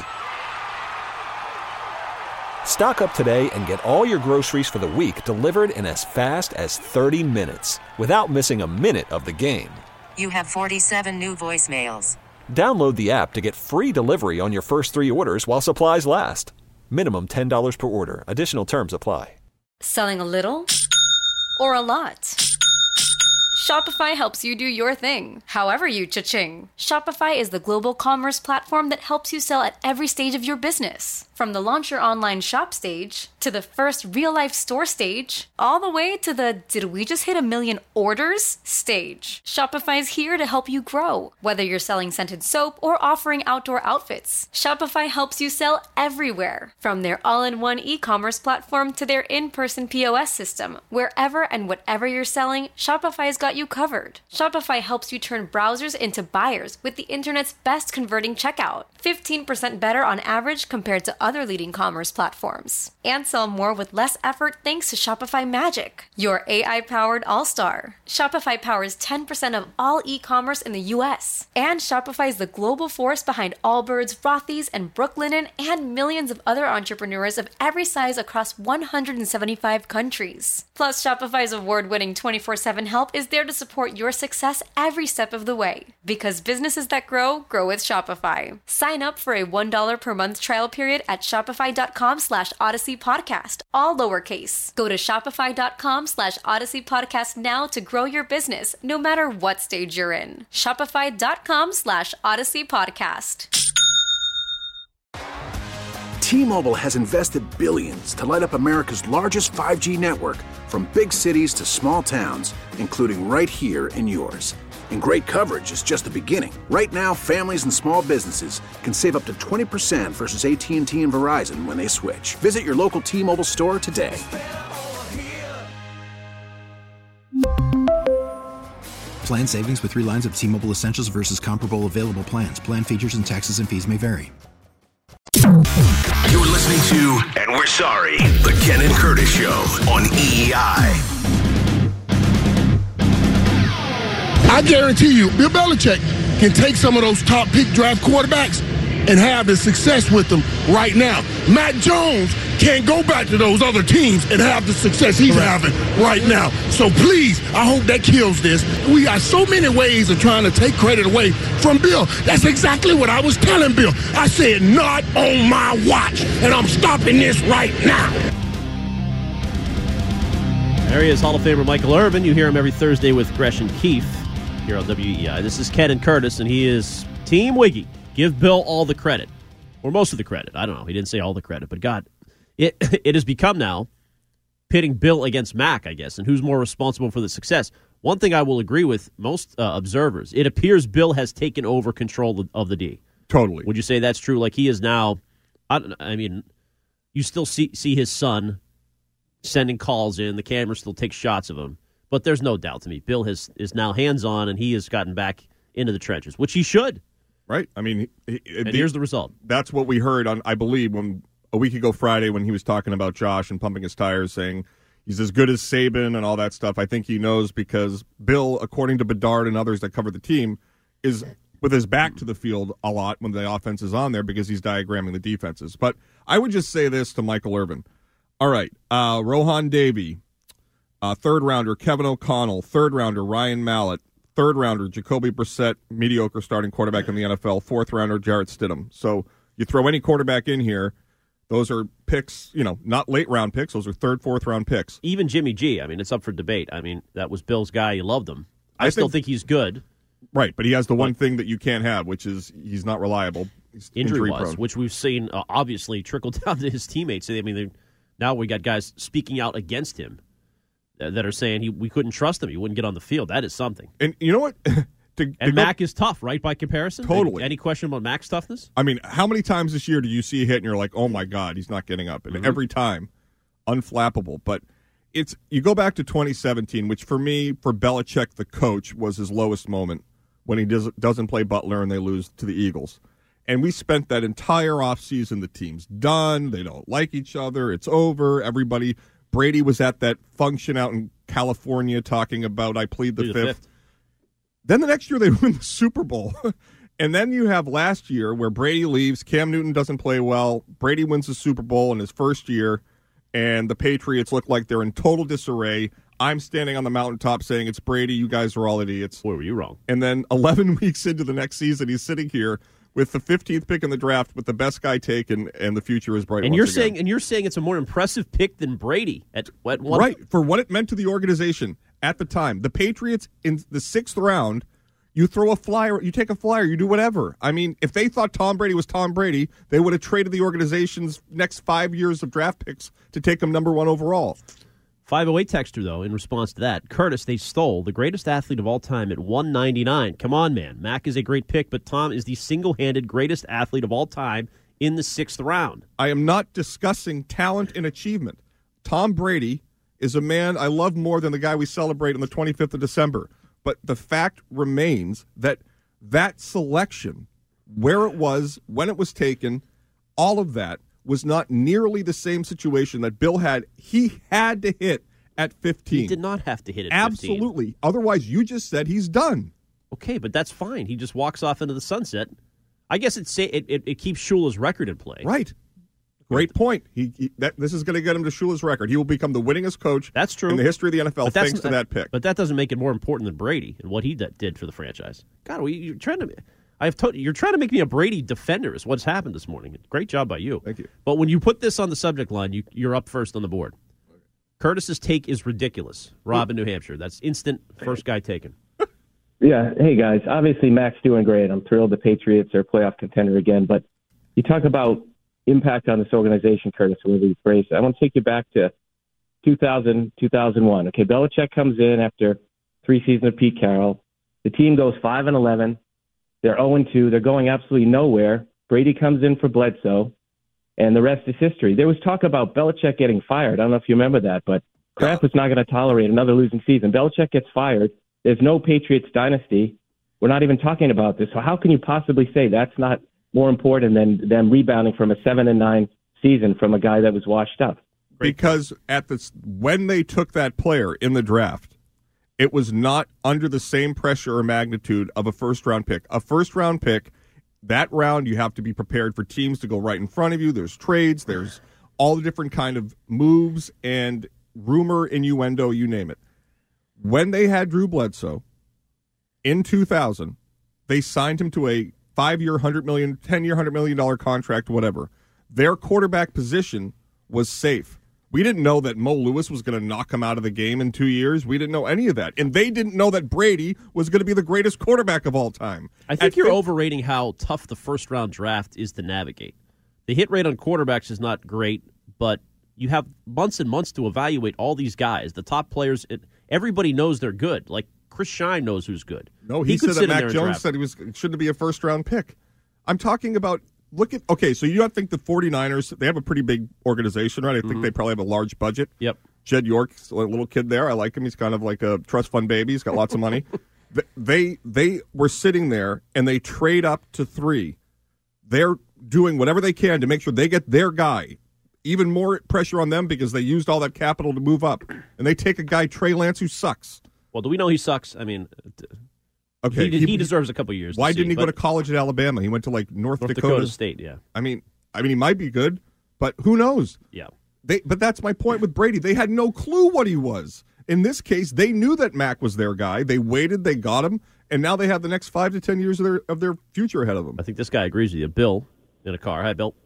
Speaker 2: Stock up today and get all your groceries for the week delivered in as fast as 30 minutes without missing a minute of the game.
Speaker 1: You have 47 new voicemails.
Speaker 2: Download the app to get free delivery on your first 3 orders while supplies last. Minimum $10 per order. Additional terms apply.
Speaker 14: Selling a little or a lot? Shopify helps you do your thing, however you cha-ching. Shopify is the global commerce platform that helps you sell at every stage of your business. From the launch your online shop stage, to the first real-life store stage, all the way to the did we just hit 1 million orders stage. Shopify's here to help you grow. Whether you're selling scented soap or offering outdoor outfits, Shopify helps you sell everywhere. From their all-in-one e-commerce platform to their in-person POS system, wherever and whatever you're selling, Shopify's got you covered. Shopify helps you turn browsers into buyers with the internet's best converting checkout. 15% better on average compared to other leading commerce platforms. And sell more with less effort thanks to Shopify Magic, your AI-powered all-star. Shopify powers 10% of all e-commerce in the U.S. And Shopify is the global force behind Allbirds, Rothy's, and Brooklinen, and millions of other entrepreneurs of every size across 175 countries. Plus, Shopify's award-winning 24/7 help is there to to support your success every step of the way. Because businesses that grow, grow with Shopify. Sign up for a $1 per month trial period at shopify.com/Odyssey Podcast, all lowercase. Go to shopify.com/Odyssey Podcast now to grow your business, no matter what stage you're in. Shopify.com/Odyssey Podcast.
Speaker 3: T-Mobile has invested billions to light up America's largest 5G network, from big cities to small towns, including right here in yours. And great coverage is just the beginning. Right now, families and small businesses can save up to 20% versus AT&T and Verizon when they switch. Visit your local T-Mobile store today.
Speaker 4: Plan savings with 3 lines of T-Mobile Essentials versus comparable available plans. Plan features and taxes and fees may vary.
Speaker 5: You're listening to, and we're sorry, the Ken and Curtis Show on EEI.
Speaker 7: I guarantee you, Bill Belichick can take some of those top pick draft quarterbacks and have the success with them right now. Matt Jones can't go back to those other teams and have the success he's having right now. So please, I hope that kills this. We got so many ways of trying to take credit away from Bill. That's exactly what I was telling Bill. I said, not on my watch, and I'm stopping this right now.
Speaker 9: There he is, Hall of Famer Michael Irvin. You hear him every Thursday with Gresh and Keefe here on WEI. This is Ken and Curtis, and he is Team Wiggy. Give Bill all the credit, or most of the credit. I don't know. He didn't say all the credit, but God, it has become now pitting Bill against Mac, I guess, and who's more responsible for the success. One thing I will agree with most observers, it appears Bill has taken over control of the D.
Speaker 10: Totally.
Speaker 9: Would you say that's true? Like he is now, I mean, you still see his son sending calls in. The camera still takes shots of him. But there's no doubt to me, Bill is now hands-on, and he has gotten back into the trenches, which he should.
Speaker 10: Right. I mean,
Speaker 9: here's the result.
Speaker 10: That's what we heard on, I believe, when a week ago Friday when he was talking about Josh and pumping his tires, saying he's as good as Saban and all that stuff. I think he knows because Bill, according to Bedard and others that cover the team, is with his back to the field a lot when the offense is on there because he's diagramming the defenses. But I would just say this to Michael Irvin. All right, Rohan Davey, third-rounder Kevin O'Connell, third-rounder Ryan Mallett, third-rounder Jacoby Brissett, mediocre starting quarterback in the NFL, fourth-rounder Jarrett Stidham. So you throw any quarterback in here, those are picks, not late-round picks. Those are third, fourth-round picks.
Speaker 9: Even Jimmy G, I mean, it's up for debate. I mean, that was Bill's guy. You loved him. I still think he's good.
Speaker 10: Right, but he has the one thing that you can't have, which is he's not reliable. He's
Speaker 9: injury-wise, which we've seen obviously trickle down to his teammates. I mean, now we got guys speaking out against him that are saying we couldn't trust him. He wouldn't get on the field. That is something.
Speaker 10: And you know what?
Speaker 9: Mac is tough, right, by comparison?
Speaker 10: Totally.
Speaker 9: Any question about Mac's toughness?
Speaker 10: I mean, how many times this year do you see a hit and you're like, oh, my God, he's not getting up? And every time, unflappable. But you go back to 2017, which for me, for Belichick, the coach, was his lowest moment when he doesn't play Butler and they lose to the Eagles. And we spent that entire offseason, the team's done, they don't like each other, it's over, everybody. Brady was at that function out in California talking about, I plead the fifth. Then the next year they win the Super Bowl. And then you have last year where Brady leaves, Cam Newton doesn't play well, Brady wins the Super Bowl in his first year, and the Patriots look like they're in total disarray. I'm standing on the mountaintop saying it's Brady, you guys are all idiots.
Speaker 9: Boy, were you wrong.
Speaker 10: And then 11 weeks into the next season, he's sitting here with the 15th pick in the draft, with the best guy taken, and the future is bright.
Speaker 9: And you're saying it's a more impressive pick than Brady at what?
Speaker 10: Right, for what it meant to the organization at the time. The Patriots in the 6th round, you throw a flyer, you take a flyer, you do whatever. I mean, if they thought Tom Brady was Tom Brady, they would have traded the organization's next 5 years of draft picks to take him number 1 overall.
Speaker 9: 508 texter, though, in response to that. Curtis, they stole the greatest athlete of all time at 199. Come on, man. Mac is a great pick, but Tom is the single-handed greatest athlete of all time in the 6th round.
Speaker 10: I am not discussing talent and achievement. Tom Brady is a man I love more than the guy we celebrate on the 25th of December. But the fact remains that selection, where it was, when it was taken, all of that was not nearly the same situation that Bill had. He had to hit at 15.
Speaker 9: He did not have to hit at
Speaker 10: 15. Absolutely. Otherwise, you just said he's done.
Speaker 9: Okay, but that's fine. He just walks off into the sunset. I guess it keeps Shula's record in play.
Speaker 10: Right. Great point. This is going to get him to Shula's record. He will become the winningest coach.
Speaker 9: That's true
Speaker 10: in the history of the NFL thanks to that pick.
Speaker 9: But that doesn't make it more important than Brady and what he did for the franchise. God, you're trying to. You're trying to make me a Brady defender. Is what's happened this morning. Great job by you.
Speaker 10: Thank you.
Speaker 9: But when you put this on the subject line, you're up first on the board. Curtis's take is ridiculous. Rob in New Hampshire. That's instant first guy taken.
Speaker 12: Yeah. Hey, guys. Obviously, Mac's doing great. I'm thrilled the Patriots are a playoff contender again. But you talk about impact on this organization, Curtis, whether you phrase it. I want to take you back to 2000, 2001. Okay, Belichick comes in after 3 seasons of Pete Carroll. The team goes 5-11. They're 0-2. They're going absolutely nowhere. Brady comes in for Bledsoe, and the rest is history. There was talk about Belichick getting fired. I don't know if you remember that, but Kraft was not going to tolerate another losing season. Belichick gets fired. There's no Patriots dynasty. We're not even talking about this. So how can you possibly say that's not more important than them rebounding from a 7-9 season from a guy that was washed up?
Speaker 10: Because when they took that player in the draft, it was not under the same pressure or magnitude of a first-round pick. A first-round pick, that round you have to be prepared for teams to go right in front of you. There's trades. There's all the different kind of moves and rumor, innuendo, you name it. When they had Drew Bledsoe in 2000, they signed him to a 5-year, $100 million, 10-year, $100 million contract, whatever. Their quarterback position was safe. We didn't know that Mo Lewis was going to knock him out of the game in 2 years. We didn't know any of that. And they didn't know that Brady was going to be the greatest quarterback of all time.
Speaker 9: I think you're overrating how tough the first-round draft is to navigate. The hit rate on quarterbacks is not great, but you have months and months to evaluate all these guys. The top players, everybody knows they're good. Like, Chris Schein knows who's good.
Speaker 10: No, he said that Mac Jones said he shouldn't be a first-round pick. I'm talking about, so you don't think the 49ers, they have a pretty big organization, right? I think they probably have a large budget.
Speaker 9: Yep.
Speaker 10: Jed York's a little kid there. I like him. He's kind of like a trust fund baby. He's got lots of money. They were sitting there, and they trade up to 3. They're doing whatever they can to make sure they get their guy. Even more pressure on them because they used all that capital to move up. And they take a guy, Trey Lance, who sucks.
Speaker 9: Well, do we know he sucks? I mean,
Speaker 10: okay,
Speaker 9: he deserves a couple years.
Speaker 10: Why didn't he go to college at Alabama? He went to like North
Speaker 9: Dakota State. Yeah.
Speaker 10: I mean, he might be good, but who knows?
Speaker 9: Yeah.
Speaker 10: But that's my point with Brady. They had no clue what he was. In this case, they knew that Mac was their guy. They waited. They got him, and now they have the next 5 to 10 years of their future ahead of them.
Speaker 9: I think this guy agrees with you. Bill in a car. Hi, Bill.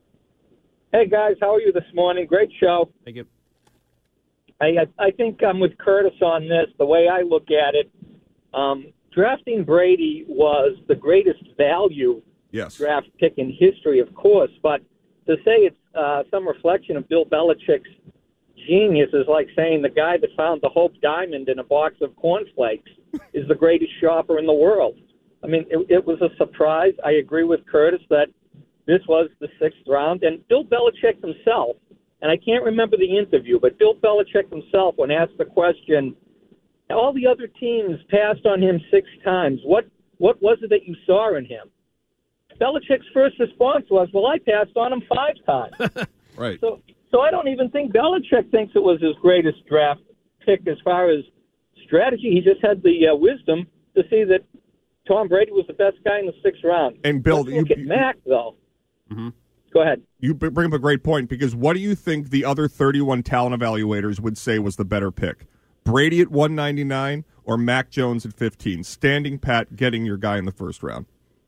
Speaker 15: Hey, guys. How are you this morning? Great show.
Speaker 9: Thank you.
Speaker 15: I think I'm with Curtis on this. The way I look at it, drafting Brady was the greatest value draft pick in history, of course. But to say it's some reflection of Bill Belichick's genius is like saying the guy that found the Hope Diamond in a box of cornflakes is the greatest shopper in the world. I mean, it was a surprise. I agree with Curtis that this was the 6th round. And Bill Belichick himself, and I can't remember the interview, but Bill Belichick himself, when asked the question, all the other teams passed on him 6 times. What was it that you saw in him? Belichick's first response was, well, I passed on him 5 times.
Speaker 10: Right.
Speaker 15: So I don't even think Belichick thinks it was his greatest draft pick as far as strategy. He just had the wisdom to see that Tom Brady was the best guy in the 6th round.
Speaker 10: And Bill,
Speaker 15: let's look at Mac, though.
Speaker 9: Mm-hmm.
Speaker 15: Go ahead.
Speaker 10: You bring up a great point, because what do you think the other 31 talent evaluators would say was the better pick? Brady at 199 or Mac Jones at 15? Standing pat, getting your guy in the first round.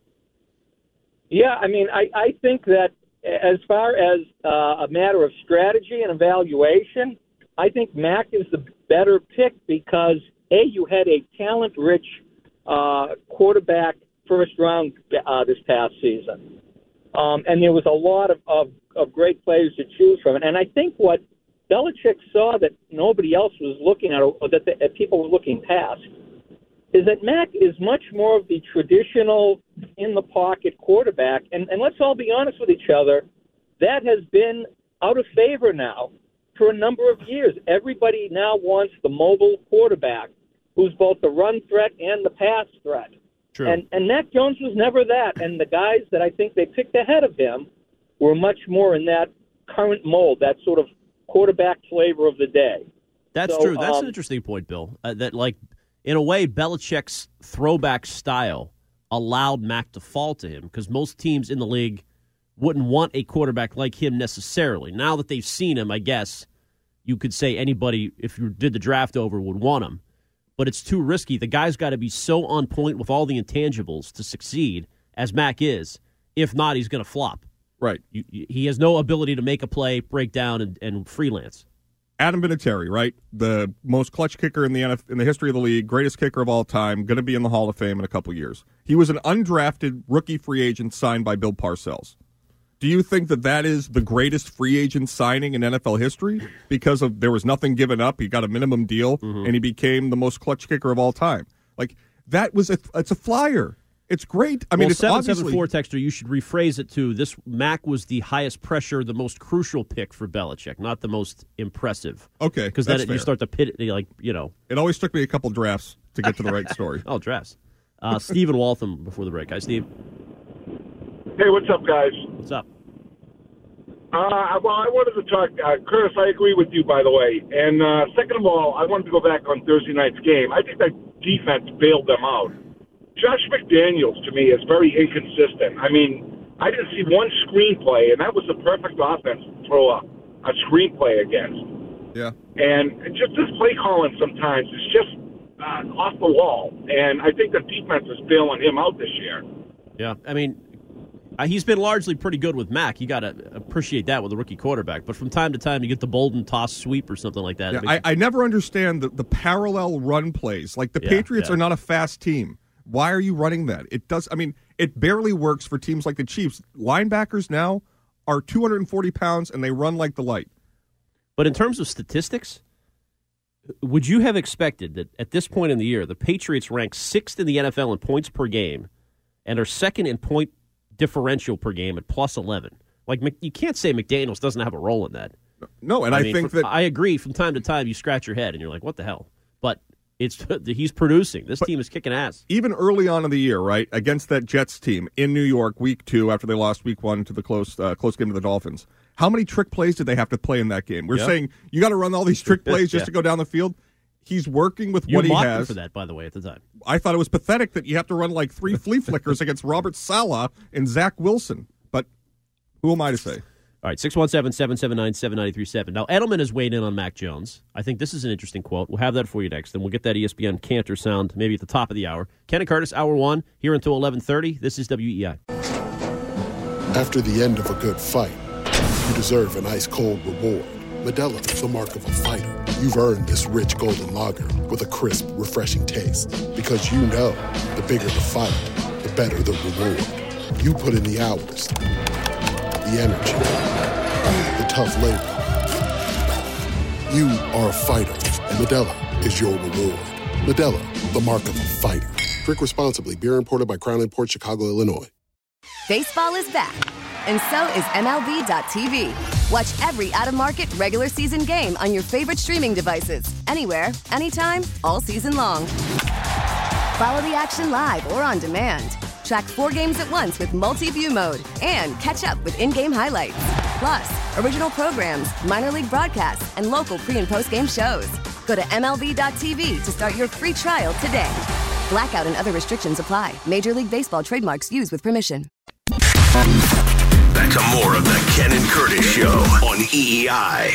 Speaker 15: Yeah, I mean, I think that as far as a matter of strategy and evaluation, I think Mac is the better pick because, A, you had a talent-rich quarterback first round this past season. And there was a lot of great players to choose from. And I think what Belichick saw that nobody else was looking at, or that people were looking past, is that Mac is much more of the traditional in-the-pocket quarterback. And let's all be honest with each other, that has been out of favor now for a number of years. Everybody now wants the mobile quarterback who's both the run threat and the pass threat.
Speaker 9: True.
Speaker 15: And Mac Jones was never that. And the guys that I think they picked ahead of him were much more in that current mold, that sort of quarterback flavor of the day.
Speaker 9: That's true. That's an interesting point, Bill. That, like, in a way, Belichick's throwback style allowed Mac to fall to him because most teams in the league wouldn't want a quarterback like him necessarily. Now that they've seen him, I guess you could say anybody, if you did the draft over, would want him. But it's too risky. The guy's got to be so on point with all the intangibles to succeed, as Mac is. If not, he's going to flop.
Speaker 10: Right.
Speaker 9: He has no ability to make a play, break down, and freelance.
Speaker 10: Adam Vinatieri, right? The most clutch kicker in the history of the league, greatest kicker of all time, going to be in the Hall of Fame in a couple years. He was an undrafted rookie free agent signed by Bill Parcells. Do you think that is the greatest free agent signing in NFL history? Because there was nothing given up, he got a minimum deal, and he became the most clutch kicker of all time. Like, it's a flyer. It's great. I mean, it's
Speaker 9: 774 texter, you should rephrase it to this. Mac was the highest pressure, the most crucial pick for Belichick, not the most impressive.
Speaker 10: Okay,
Speaker 9: because then you start to pit it, like, you know.
Speaker 10: It always took me a couple drafts to get to the right story.
Speaker 9: Oh, drafts. Stephen Waltham before the break. Hi, Steve.
Speaker 16: Hey, what's up, guys?
Speaker 9: What's up?
Speaker 16: Well, I wanted to talk. Curtis, I agree with you, by the way. And second of all, I wanted to go back on Thursday night's game. I think that defense bailed them out. Josh McDaniels, to me, is very inconsistent. I mean, I didn't see one screenplay, and that was the perfect offense to throw a screenplay against.
Speaker 10: Yeah. And
Speaker 16: just this play calling sometimes is just off the wall. And I think the defense is bailing him out this year.
Speaker 9: Yeah, I mean, he's been largely pretty good with Mac. You got to appreciate that with a rookie quarterback. But from time to time, you get the Bolden toss sweep or something like that.
Speaker 10: Yeah, I never understand the parallel run plays. Like, the Patriots are not a fast team. Why are you running that? It barely works for teams like the Chiefs. Linebackers now are 240 pounds, and they run like the light.
Speaker 9: But in terms of statistics, would you have expected that at this point in the year, the Patriots rank 6th in the NFL in points per game and are 2nd in point differential per game at plus 11? Like, you can't say McDaniels doesn't have a role in that.
Speaker 10: No, and I think that
Speaker 9: I agree. From time to time, you scratch your head and you're like, "What the hell?" But he's producing. This team is kicking ass.
Speaker 10: Even early on in the year, right, against that Jets team in New York, week 2, after they lost week 1 to the close game to the Dolphins. How many trick plays did they have to play in that game? We're saying you got to run all these trick plays just to go down the field. He's working with what he has.
Speaker 9: You mocked him for that, by the way, at the time.
Speaker 10: I thought it was pathetic that you have to run like 3 flea flickers against Robert Saleh and Zach Wilson. But who am I to say?
Speaker 9: All right, 617-779-7937. Now, Edelman has weighed in on Mac Jones. I think this is an interesting quote. We'll have that for you next, and we'll get that ESPN Cantor sound maybe at the top of the hour. Ken and Curtis, Hour 1, here until 11:30. This is WEI.
Speaker 7: After the end of a good fight, you deserve an ice-cold reward. Modelo is the mark of a fighter. You've earned this rich golden lager with a crisp, refreshing taste. Because you know, the bigger the fight, the better the reward. You put in the hours, the energy, the tough labor. You are a fighter, and Modelo is your reward. Modelo, the mark of a fighter. Drink responsibly. Beer imported by Crown Imports, Chicago, Illinois.
Speaker 17: Baseball is back, and so is MLB.tv. Watch every out-of-market regular season game on your favorite streaming devices. Anywhere, anytime, all season long. Follow the action live or on demand. Track 4 games at once with multi-view mode and catch up with in-game highlights. Plus, original programs, minor league broadcasts, and local pre- and post-game shows. Go to MLB.tv to start your free trial today. Blackout and other restrictions apply. Major League Baseball trademarks used with permission.
Speaker 5: Back to more of the Ken and Curtis Show on EEI.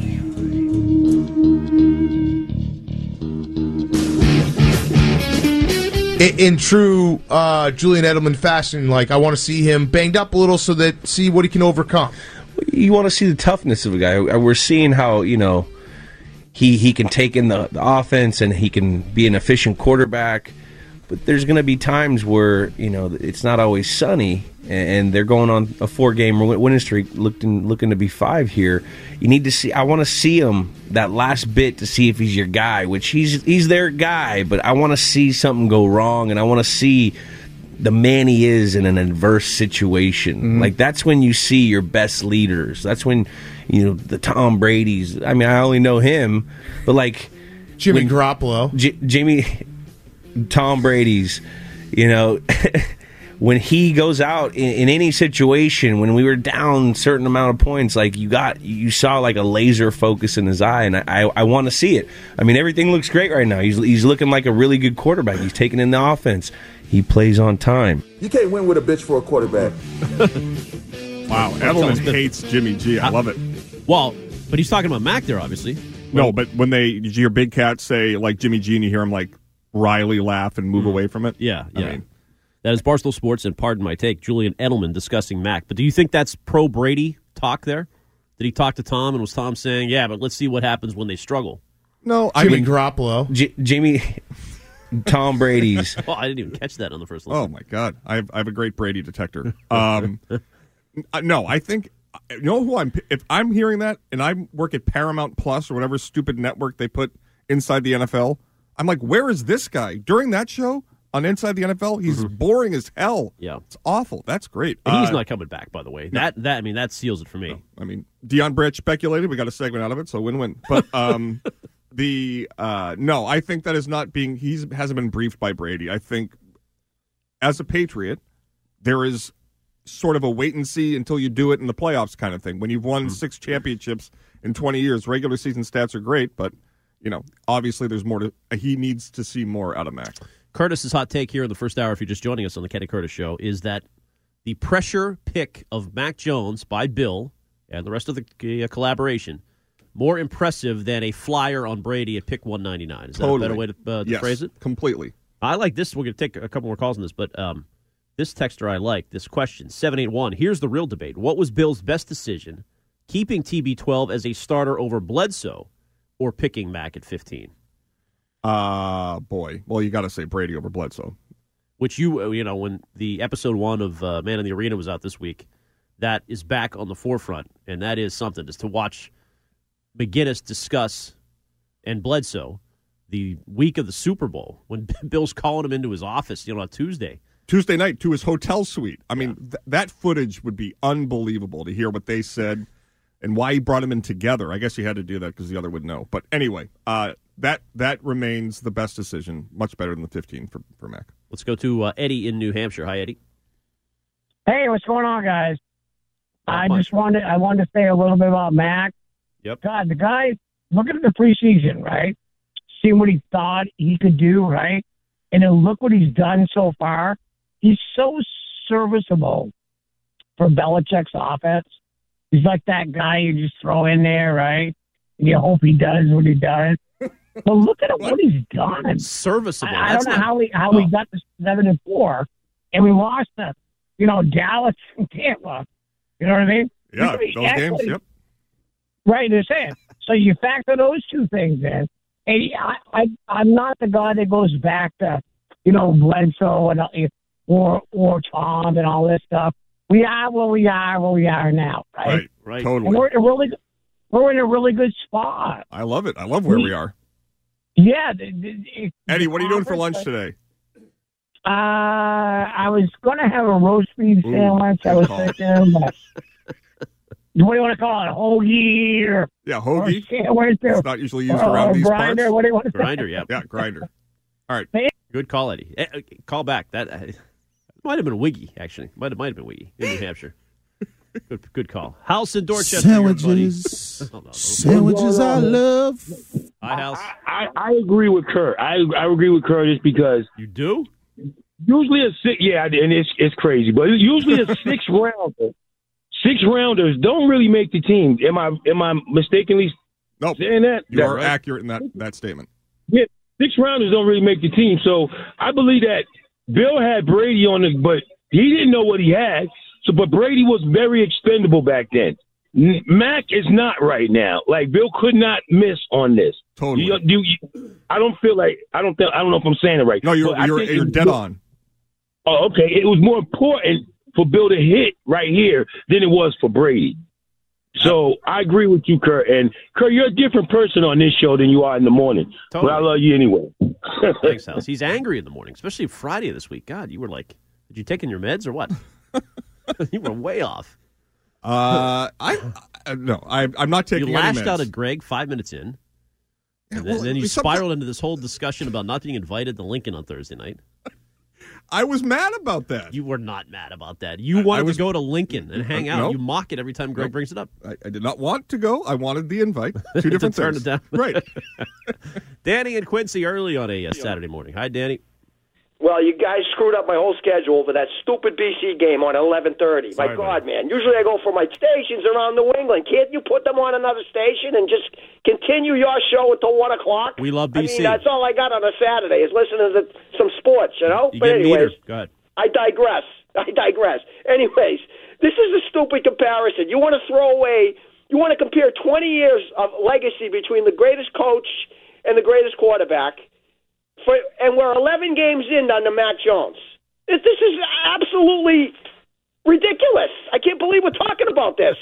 Speaker 18: In true Julian Edelman fashion, like, I want to see him banged up a little see what he can overcome.
Speaker 19: You want to see the toughness of a guy. We're seeing how, he can take in the offense and he can be an efficient quarterback. But there's going to be times where, it's not always sunny, and they're going on a 4-game winning streak, looking to be 5 here. You need to see. I want to see him that last bit to see if he's your guy, which he's their guy. But I want to see something go wrong, and I want to see the man he is in an adverse situation. Mm-hmm. Like, that's when you see your best leaders. That's when the Tom Brady's. I mean, I only know him, but like
Speaker 18: Jimmy Garoppolo,
Speaker 19: Tom Brady's, when he goes out in any situation, when we were down a certain amount of points, like you saw like a laser focus in his eye, and I want to see it. I mean, everything looks great right now. He's looking like a really good quarterback. He's taking in the offense. He plays on time.
Speaker 20: You can't win with a bitch for a quarterback.
Speaker 10: Wow, Edelman hates Jimmy G. I love it.
Speaker 9: Well, but he's talking about Mac there, obviously.
Speaker 10: No, but when you hear Big Cat say, like, Jimmy G, and you hear him, like, wryly laugh and move away from it.
Speaker 9: Yeah. That is Barstool Sports, and pardon my take, Julian Edelman discussing Mac. But do you think that's pro-Brady talk there? Did he talk to Tom, and was Tom saying, yeah, but let's see what happens when they struggle?
Speaker 10: No,
Speaker 18: Jimmy Garoppolo.
Speaker 19: Jimmy... Tom Brady's.
Speaker 9: Oh, I didn't even catch that on the first listen.
Speaker 10: Oh, my God. I have a great Brady detector. No, I think... You know who if I'm hearing that, and I work at Paramount Plus or whatever stupid network they put inside the NFL, I'm like, where is this guy? During that show on Inside the NFL, he's boring as hell.
Speaker 9: Yeah.
Speaker 10: It's awful. That's great.
Speaker 9: And he's not coming back, by the way. No. That seals it for me.
Speaker 10: No. I mean, Deion Branch speculated. We got a segment out of it, so win-win. But no, I think that is not being. He hasn't been briefed by Brady. I think as a Patriot, there is sort of a wait and see until you do it in the playoffs kind of thing. When you've won 6 championships in 20 years, regular season stats are great, but obviously there's more to. He needs to see more out of Mac.
Speaker 9: Curtis's hot take here in the first hour, if you're just joining us on the Ken and Curtis Show, is that the pressure pick of Mac Jones by Bill and the rest of the collaboration more impressive than a flyer on Brady at pick 199. Is that a better way to phrase it?
Speaker 10: Completely.
Speaker 9: I like this. We're going to take a couple more calls on this, but this texter I like, this question, 781. Here's the real debate. What was Bill's best decision, keeping TB12 as a starter over Bledsoe or picking Mac at 15?
Speaker 10: Boy. Well, you got to say Brady over Bledsoe.
Speaker 9: Which when the episode 1 of Man in the Arena was out this week, that is back on the forefront, and that is something, just to watch McGinnis discuss and Bledsoe the week of the Super Bowl when Bill's calling him into his office, on Tuesday
Speaker 10: night to his hotel suite. I mean, that footage would be unbelievable to hear what they said and why he brought him in together. I guess he had to do that because the other would know. But anyway, that remains the best decision, much better than the 15 for Mac.
Speaker 9: Let's go to Eddie in New Hampshire. Hi, Eddie.
Speaker 20: Hey, what's going on, guys? I wanted to say a little bit about Mac.
Speaker 9: Yep.
Speaker 20: God, the guy, looking at the preseason, right? Seeing what he thought he could do, right? And then look what he's done so far. He's so serviceable for Belichick's offense. He's like that guy you just throw in there, right? And you hope he does what he does. But look at what he's done.
Speaker 9: Serviceable.
Speaker 20: I don't know how we got to 7-4, and we lost to, Dallas and Tampa. You know what I mean?
Speaker 10: Yeah, those games. Yep.
Speaker 20: Right, they're saying. So you factor those two things in. And I'm not the guy that goes back to, Bledsoe and or Tom and all this stuff. We are where we are now, right?
Speaker 10: Right. Totally.
Speaker 20: And we're in a really good spot.
Speaker 10: I love it. I love where we are.
Speaker 20: Yeah.
Speaker 10: Eddie, what are you doing for lunch today?
Speaker 20: I was going to have a roast beef sandwich. I was thinking, but what do you want to call it? A hoagie?
Speaker 10: Hoagie.
Speaker 20: It's
Speaker 10: not usually used around these
Speaker 20: grinder,
Speaker 10: parts.
Speaker 20: What do you want to say?
Speaker 9: Grinder, yeah.
Speaker 10: Yeah, grinder. All right.
Speaker 9: Good call, Eddie. Call back. That might have been Wiggy, actually. Might have been Wiggy in New Hampshire. Good call. House in Dorchester.
Speaker 21: Sandwiches. Sandwiches I love.
Speaker 9: Hi, House.
Speaker 22: I agree with Kurt. I agree with Curtis because
Speaker 9: you do.
Speaker 22: Usually and it's crazy, but usually a 6 rounder. 6 rounders don't really make the team. Am I mistakenly saying that?
Speaker 10: You are accurate in that statement.
Speaker 22: Yeah, 6 rounders don't really make the team. So I believe that Bill had Brady on but he didn't know what he had. But Brady was very expendable back then. Mac is not right now. Like, Bill could not miss on this.
Speaker 10: Totally.
Speaker 22: I don't feel like I don't know if I'm saying it right.
Speaker 10: No, you're dead on.
Speaker 22: Oh, okay. It was more important for Bill to hit right here than it was for Brady. So I agree with you, Kurt. And Kurt, you're a different person on this show than you are in the morning.
Speaker 9: Totally.
Speaker 22: But I love you anyway.
Speaker 9: Thanks, House. He's angry in the morning, especially Friday this week. God, you were like, did you taking your meds or what? You were way off.
Speaker 10: I'm not taking.
Speaker 9: You lashed
Speaker 10: any meds.
Speaker 9: out at Greg 5 minutes in, and then you spiraled into this whole discussion about not being invited to Lincoln on Thursday night.
Speaker 10: I was mad about that.
Speaker 9: You were not mad about that. You wanted to go to Lincoln and hang out.
Speaker 10: No.
Speaker 9: You mock it every time Greg brings it up.
Speaker 10: I did not want to go. I wanted the invite. Two different
Speaker 9: turn
Speaker 10: things.
Speaker 9: it down.
Speaker 10: Right.
Speaker 9: Danny and Quincy early on a Saturday morning. Hi, Danny.
Speaker 6: Well, you guys screwed up my whole schedule for that stupid BC game on 11:30. My God, man. Usually I go for my stations around New England. Can't you put them on another station and just continue your show until 1 o'clock?
Speaker 9: We love BC.
Speaker 6: I mean, that's all I got on a Saturday is listening to some sports, you know?
Speaker 9: You
Speaker 6: But
Speaker 9: get
Speaker 6: anyways,
Speaker 9: meter. Go ahead.
Speaker 6: I digress. Anyways, this is a stupid comparison. You want to throw away, you want to compare 20 years of legacy between the greatest coach and the greatest quarterback, and we're 11 games in under Mac Jones. This is absolutely ridiculous. I can't believe we're talking about this.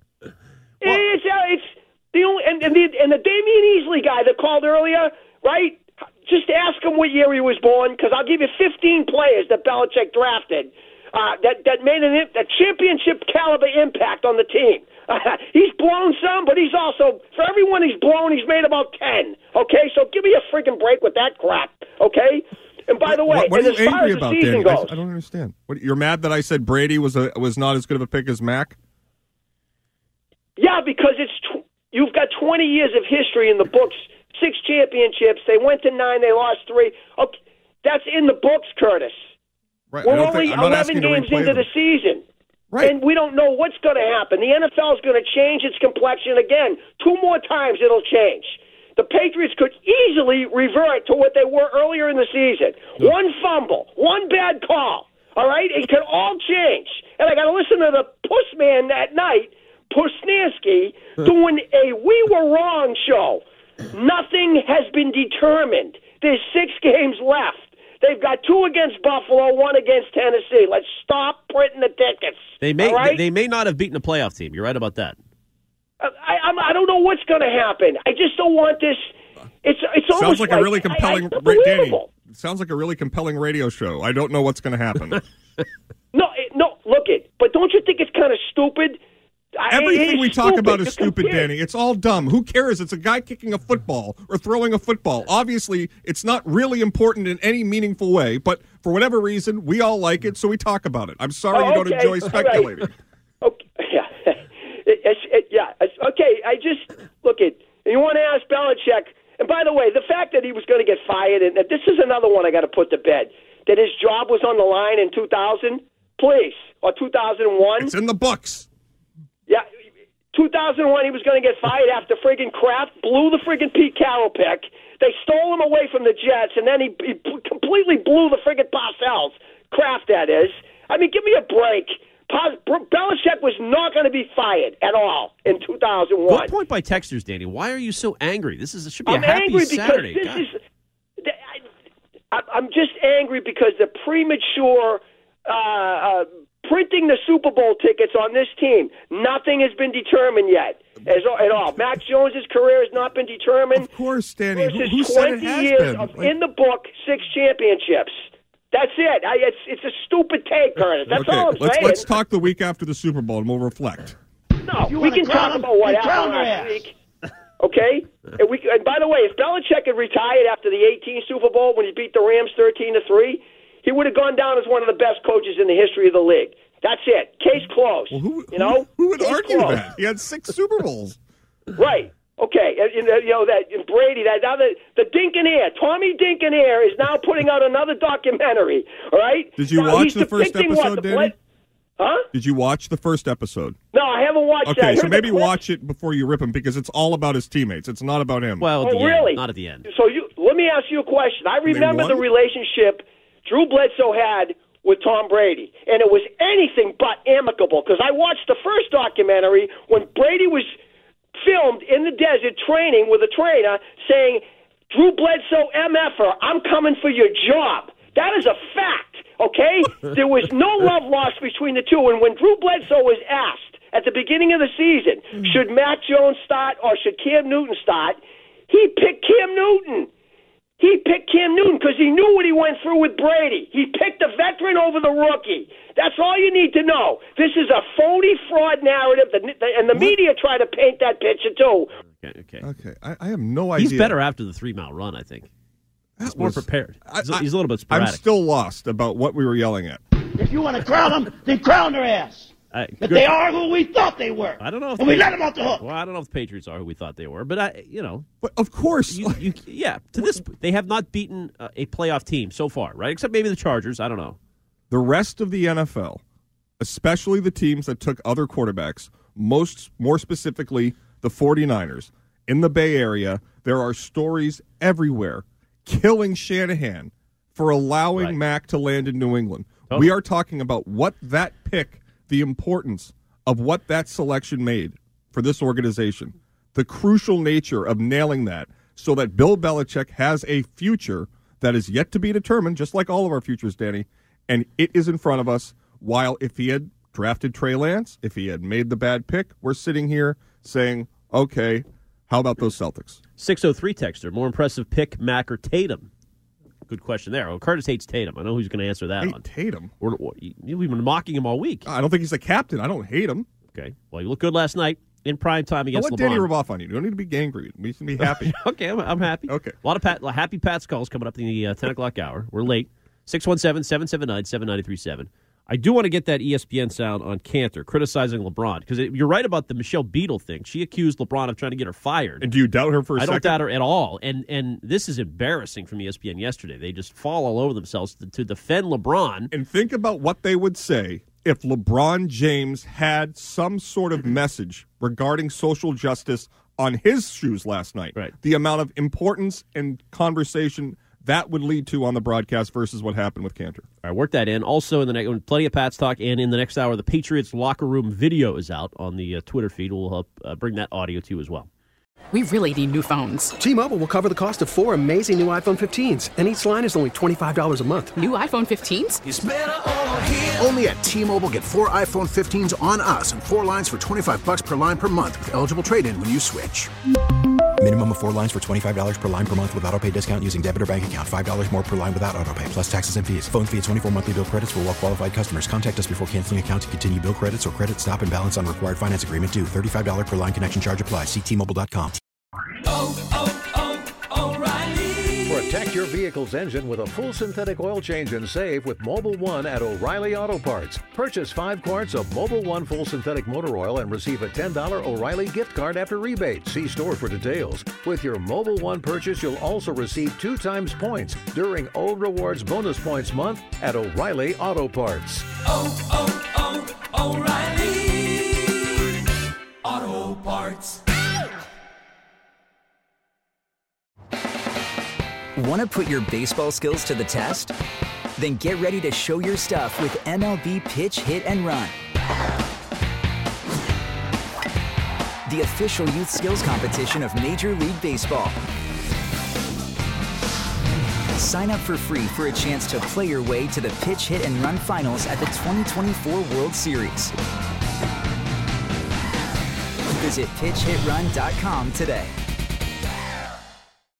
Speaker 6: It's the only and the Damian Easley guy that called earlier, right? Just ask him what year he was born, because I'll give you 15 players that Belichick drafted that made a championship caliber impact on the team. He's blown some, but he's also, for everyone he's blown, he's made about 10. Okay, so give me a freaking break with that crap. Okay. And by the way,
Speaker 10: what are
Speaker 6: and
Speaker 10: you
Speaker 6: as far
Speaker 10: angry
Speaker 6: as the
Speaker 10: about,
Speaker 6: season
Speaker 10: Danny?
Speaker 6: goes,
Speaker 10: I don't understand. You're mad that I said Brady was not as good of a pick as Mac?
Speaker 6: yeah, because you've got 20 years of history in the books. 6 championships. They went to 9. They lost 3. Okay, that's in the books, Curtis.
Speaker 10: Right.
Speaker 6: We're only 11 games into the season.
Speaker 10: Right.
Speaker 6: And we don't know what's going to happen. The NFL is going to change its complexion again. 2 more times it'll change. The Patriots could easily revert to what they were earlier in the season. One fumble, one bad call. All right? It could all change. And I got to listen to the puss man that night, Pusnansky, doing a We Were Wrong show. Nothing has been determined. There's 6 games left. They've got 2 against Buffalo, 1 against Tennessee. Let's stop printing the tickets.
Speaker 9: They may
Speaker 6: all right?
Speaker 9: they may not have beaten a playoff team. You're right about that.
Speaker 6: I don't know what's going to happen. I just don't want this. It's
Speaker 10: Sounds
Speaker 6: almost
Speaker 10: like a really compelling, Danny.
Speaker 6: unbelievable.
Speaker 10: It sounds like a really compelling radio show. I don't know what's going to happen.
Speaker 6: No, look it. But don't you think it's kind of stupid?
Speaker 10: Everything we talk about is
Speaker 6: to
Speaker 10: stupid,
Speaker 6: compare.
Speaker 10: Danny. It's all dumb. Who cares? It's a guy kicking a football or throwing a football. Obviously, it's not really important in any meaningful way, but for whatever reason, we all like it, so we talk about it. I'm sorry you don't enjoy speculating.
Speaker 6: Okay, okay. I just look at. You want to ask Belichick, and by the way, the fact that he was going to get fired, and this is another one I got to put to bed. That his job was on the line in 2000, please, or 2001.
Speaker 10: It's in the books.
Speaker 6: Yeah, 2001, he was going to get fired after friggin' Kraft blew the friggin' Pete Carroll pick. They stole him away from the Jets, and then he completely blew the friggin' Parcells. Kraft, that is. I mean, give me a break. Belichick was not going to be fired at all in 2001.
Speaker 9: Good point by texters, Danny. Why are you so angry? This should be
Speaker 6: I'm
Speaker 9: a happy
Speaker 6: angry
Speaker 9: Saturday.
Speaker 6: because this is. I'm just angry because the premature printing the Super Bowl tickets on this team. Nothing has been determined yet at all. Mac Jones' career has not been determined.
Speaker 10: Of course, Danny.
Speaker 6: This
Speaker 10: Who
Speaker 6: is
Speaker 10: said
Speaker 6: 20
Speaker 10: it has
Speaker 6: years
Speaker 10: been?
Speaker 6: of in the book, 6 championships. That's it. It's a stupid take, Curtis. That's all I'm saying.
Speaker 10: Let's talk the week after the Super Bowl, and we'll reflect.
Speaker 6: No, we can talk about what happened last week. Okay? And by the way, if Belichick had retired after the 18 Super Bowl when he beat the Rams 13-3, he would have gone down as one of the best coaches in the history of the league. That's it. Case closed.
Speaker 10: Well,
Speaker 6: who
Speaker 10: would
Speaker 6: Case
Speaker 10: argue
Speaker 6: closed.
Speaker 10: that? He had 6 Super Bowls.
Speaker 6: Right. Okay. That Brady, now the Dinkin-Air, Tommy Dinkin-Air is now putting out another documentary. All right.
Speaker 10: Did you
Speaker 6: now,
Speaker 10: watch
Speaker 6: he's
Speaker 10: the first
Speaker 6: depicting
Speaker 10: episode, Danny?
Speaker 6: Huh?
Speaker 10: Did you watch the first episode?
Speaker 6: No, I haven't watched that.
Speaker 10: Okay,
Speaker 6: I
Speaker 10: so
Speaker 6: heard
Speaker 10: maybe
Speaker 6: the clip.
Speaker 10: watch it before you rip him, because it's all about his teammates. It's not about him.
Speaker 9: Well,
Speaker 6: really?
Speaker 9: Not at the end.
Speaker 6: So let me ask you a question. I remember the
Speaker 10: won?
Speaker 6: relationship Drew Bledsoe had with Tom Brady, and it was anything but amicable, because I watched the first documentary when Brady was filmed in the desert training with a trainer saying, Drew Bledsoe, MFer, I'm coming for your job. That is a fact, okay? There was no love lost between the two, and when Drew Bledsoe was asked at the beginning of the season, should Mac Jones start or should Cam Newton start, he picked Cam Newton. He picked Cam Newton because he knew what he went through with Brady. He picked the veteran over the rookie. That's all you need to know. This is a phony fraud narrative, and the media try to paint that picture too.
Speaker 10: Okay. I have no idea.
Speaker 9: He's better after the 3-mile run, I think. He's more prepared. He's a little bit sporadic.
Speaker 10: I'm still lost about what we were yelling at.
Speaker 21: If you want to crown them, then crown their ass.
Speaker 20: But they are who we thought they were.
Speaker 9: I don't know if
Speaker 20: and we let them off the hook.
Speaker 9: Well, I don't know if the Patriots are who we thought they were, but
Speaker 10: But of course,
Speaker 9: to this, they have not beaten a playoff team so far, right? Except maybe the Chargers. I don't know.
Speaker 10: The rest of the NFL, especially the teams that took other quarterbacks, more specifically the 49ers, in the Bay Area, there are stories everywhere killing Shanahan for allowing Mac to land in New England.
Speaker 9: Totally.
Speaker 10: We are talking about what that pick, the importance of what that selection made for this organization, the crucial nature of nailing that so that Bill Belichick has a future that is yet to be determined, just like all of our futures, Danny, and it is in front of us. While if he had drafted Trey Lance, if he had made the bad pick, we're sitting here saying, okay, how about those Celtics?
Speaker 9: 603 texter, more impressive pick, Mac or Tatum? Good question there. Well, Curtis hates Tatum. I know who's going to answer that one.
Speaker 10: Tatum?
Speaker 9: We've been mocking him all week.
Speaker 10: I don't think he's a captain. I don't hate him.
Speaker 9: Okay. Well, you looked good last night in prime time against LeBron.
Speaker 10: Don't let Danny rub off on you. You don't need to be angry. We should be happy.
Speaker 9: Okay, I'm happy.
Speaker 10: Okay.
Speaker 9: A lot of happy Pats calls coming up in the 10 o'clock hour. We're late. 617-779-7937. I do want to get that ESPN sound on Cantor criticizing LeBron, because you're right about the Michelle Beadle thing. She accused LeBron of trying to get her fired.
Speaker 10: And do you doubt her for a second?
Speaker 9: I don't doubt her at all. And this is embarrassing from ESPN yesterday. They just fall all over themselves to defend LeBron.
Speaker 10: And think about what they would say if LeBron James had some sort of message regarding social justice on his shoes last night.
Speaker 9: Right.
Speaker 10: The amount of importance and conversation that would lead to on the broadcast versus what happened with Cantor.
Speaker 9: All right, work that in. Also, in the next, plenty of Pats talk, and in the next hour, the Patriots locker room video is out on the Twitter feed. We'll help bring that audio to you as well.
Speaker 8: We really need new phones.
Speaker 11: T-Mobile will cover the cost of 4 amazing new iPhone 15s, and each line is only $25 a month.
Speaker 8: New iPhone 15s?
Speaker 3: It's better over here. Only at T-Mobile, get 4 iPhone 15s on us and 4 lines for $25 per line per month with eligible trade-in when you switch.
Speaker 4: Minimum of 4 lines for $25 per line per month with autopay discount using debit or bank account. $5 more per line without autopay, plus taxes and fees. Phone fee at 24 monthly bill credits for well-qualified customers. Contact us before canceling account to continue bill credits or credit stop and balance on required finance agreement due. $35 per line connection charge applies. See T-Mobile.com.
Speaker 23: Protect your vehicle's engine with a full synthetic oil change and save with Mobil 1 at O'Reilly Auto Parts. Purchase 5 quarts of Mobil 1 full synthetic motor oil and receive a $10 O'Reilly gift card after rebate. See store for details. With your Mobil 1 purchase, you'll also receive 2 times points during O Rewards Bonus Points Month at O'Reilly Auto Parts.
Speaker 5: O'Reilly Auto Parts.
Speaker 24: Want to put your baseball skills to the test? Then get ready to show your stuff with MLB Pitch, Hit, and Run. The official youth skills competition of Major League Baseball. Sign up for free for a chance to play your way to the Pitch, Hit, and Run finals at the 2024 World Series. Visit PitchHitRun.com today.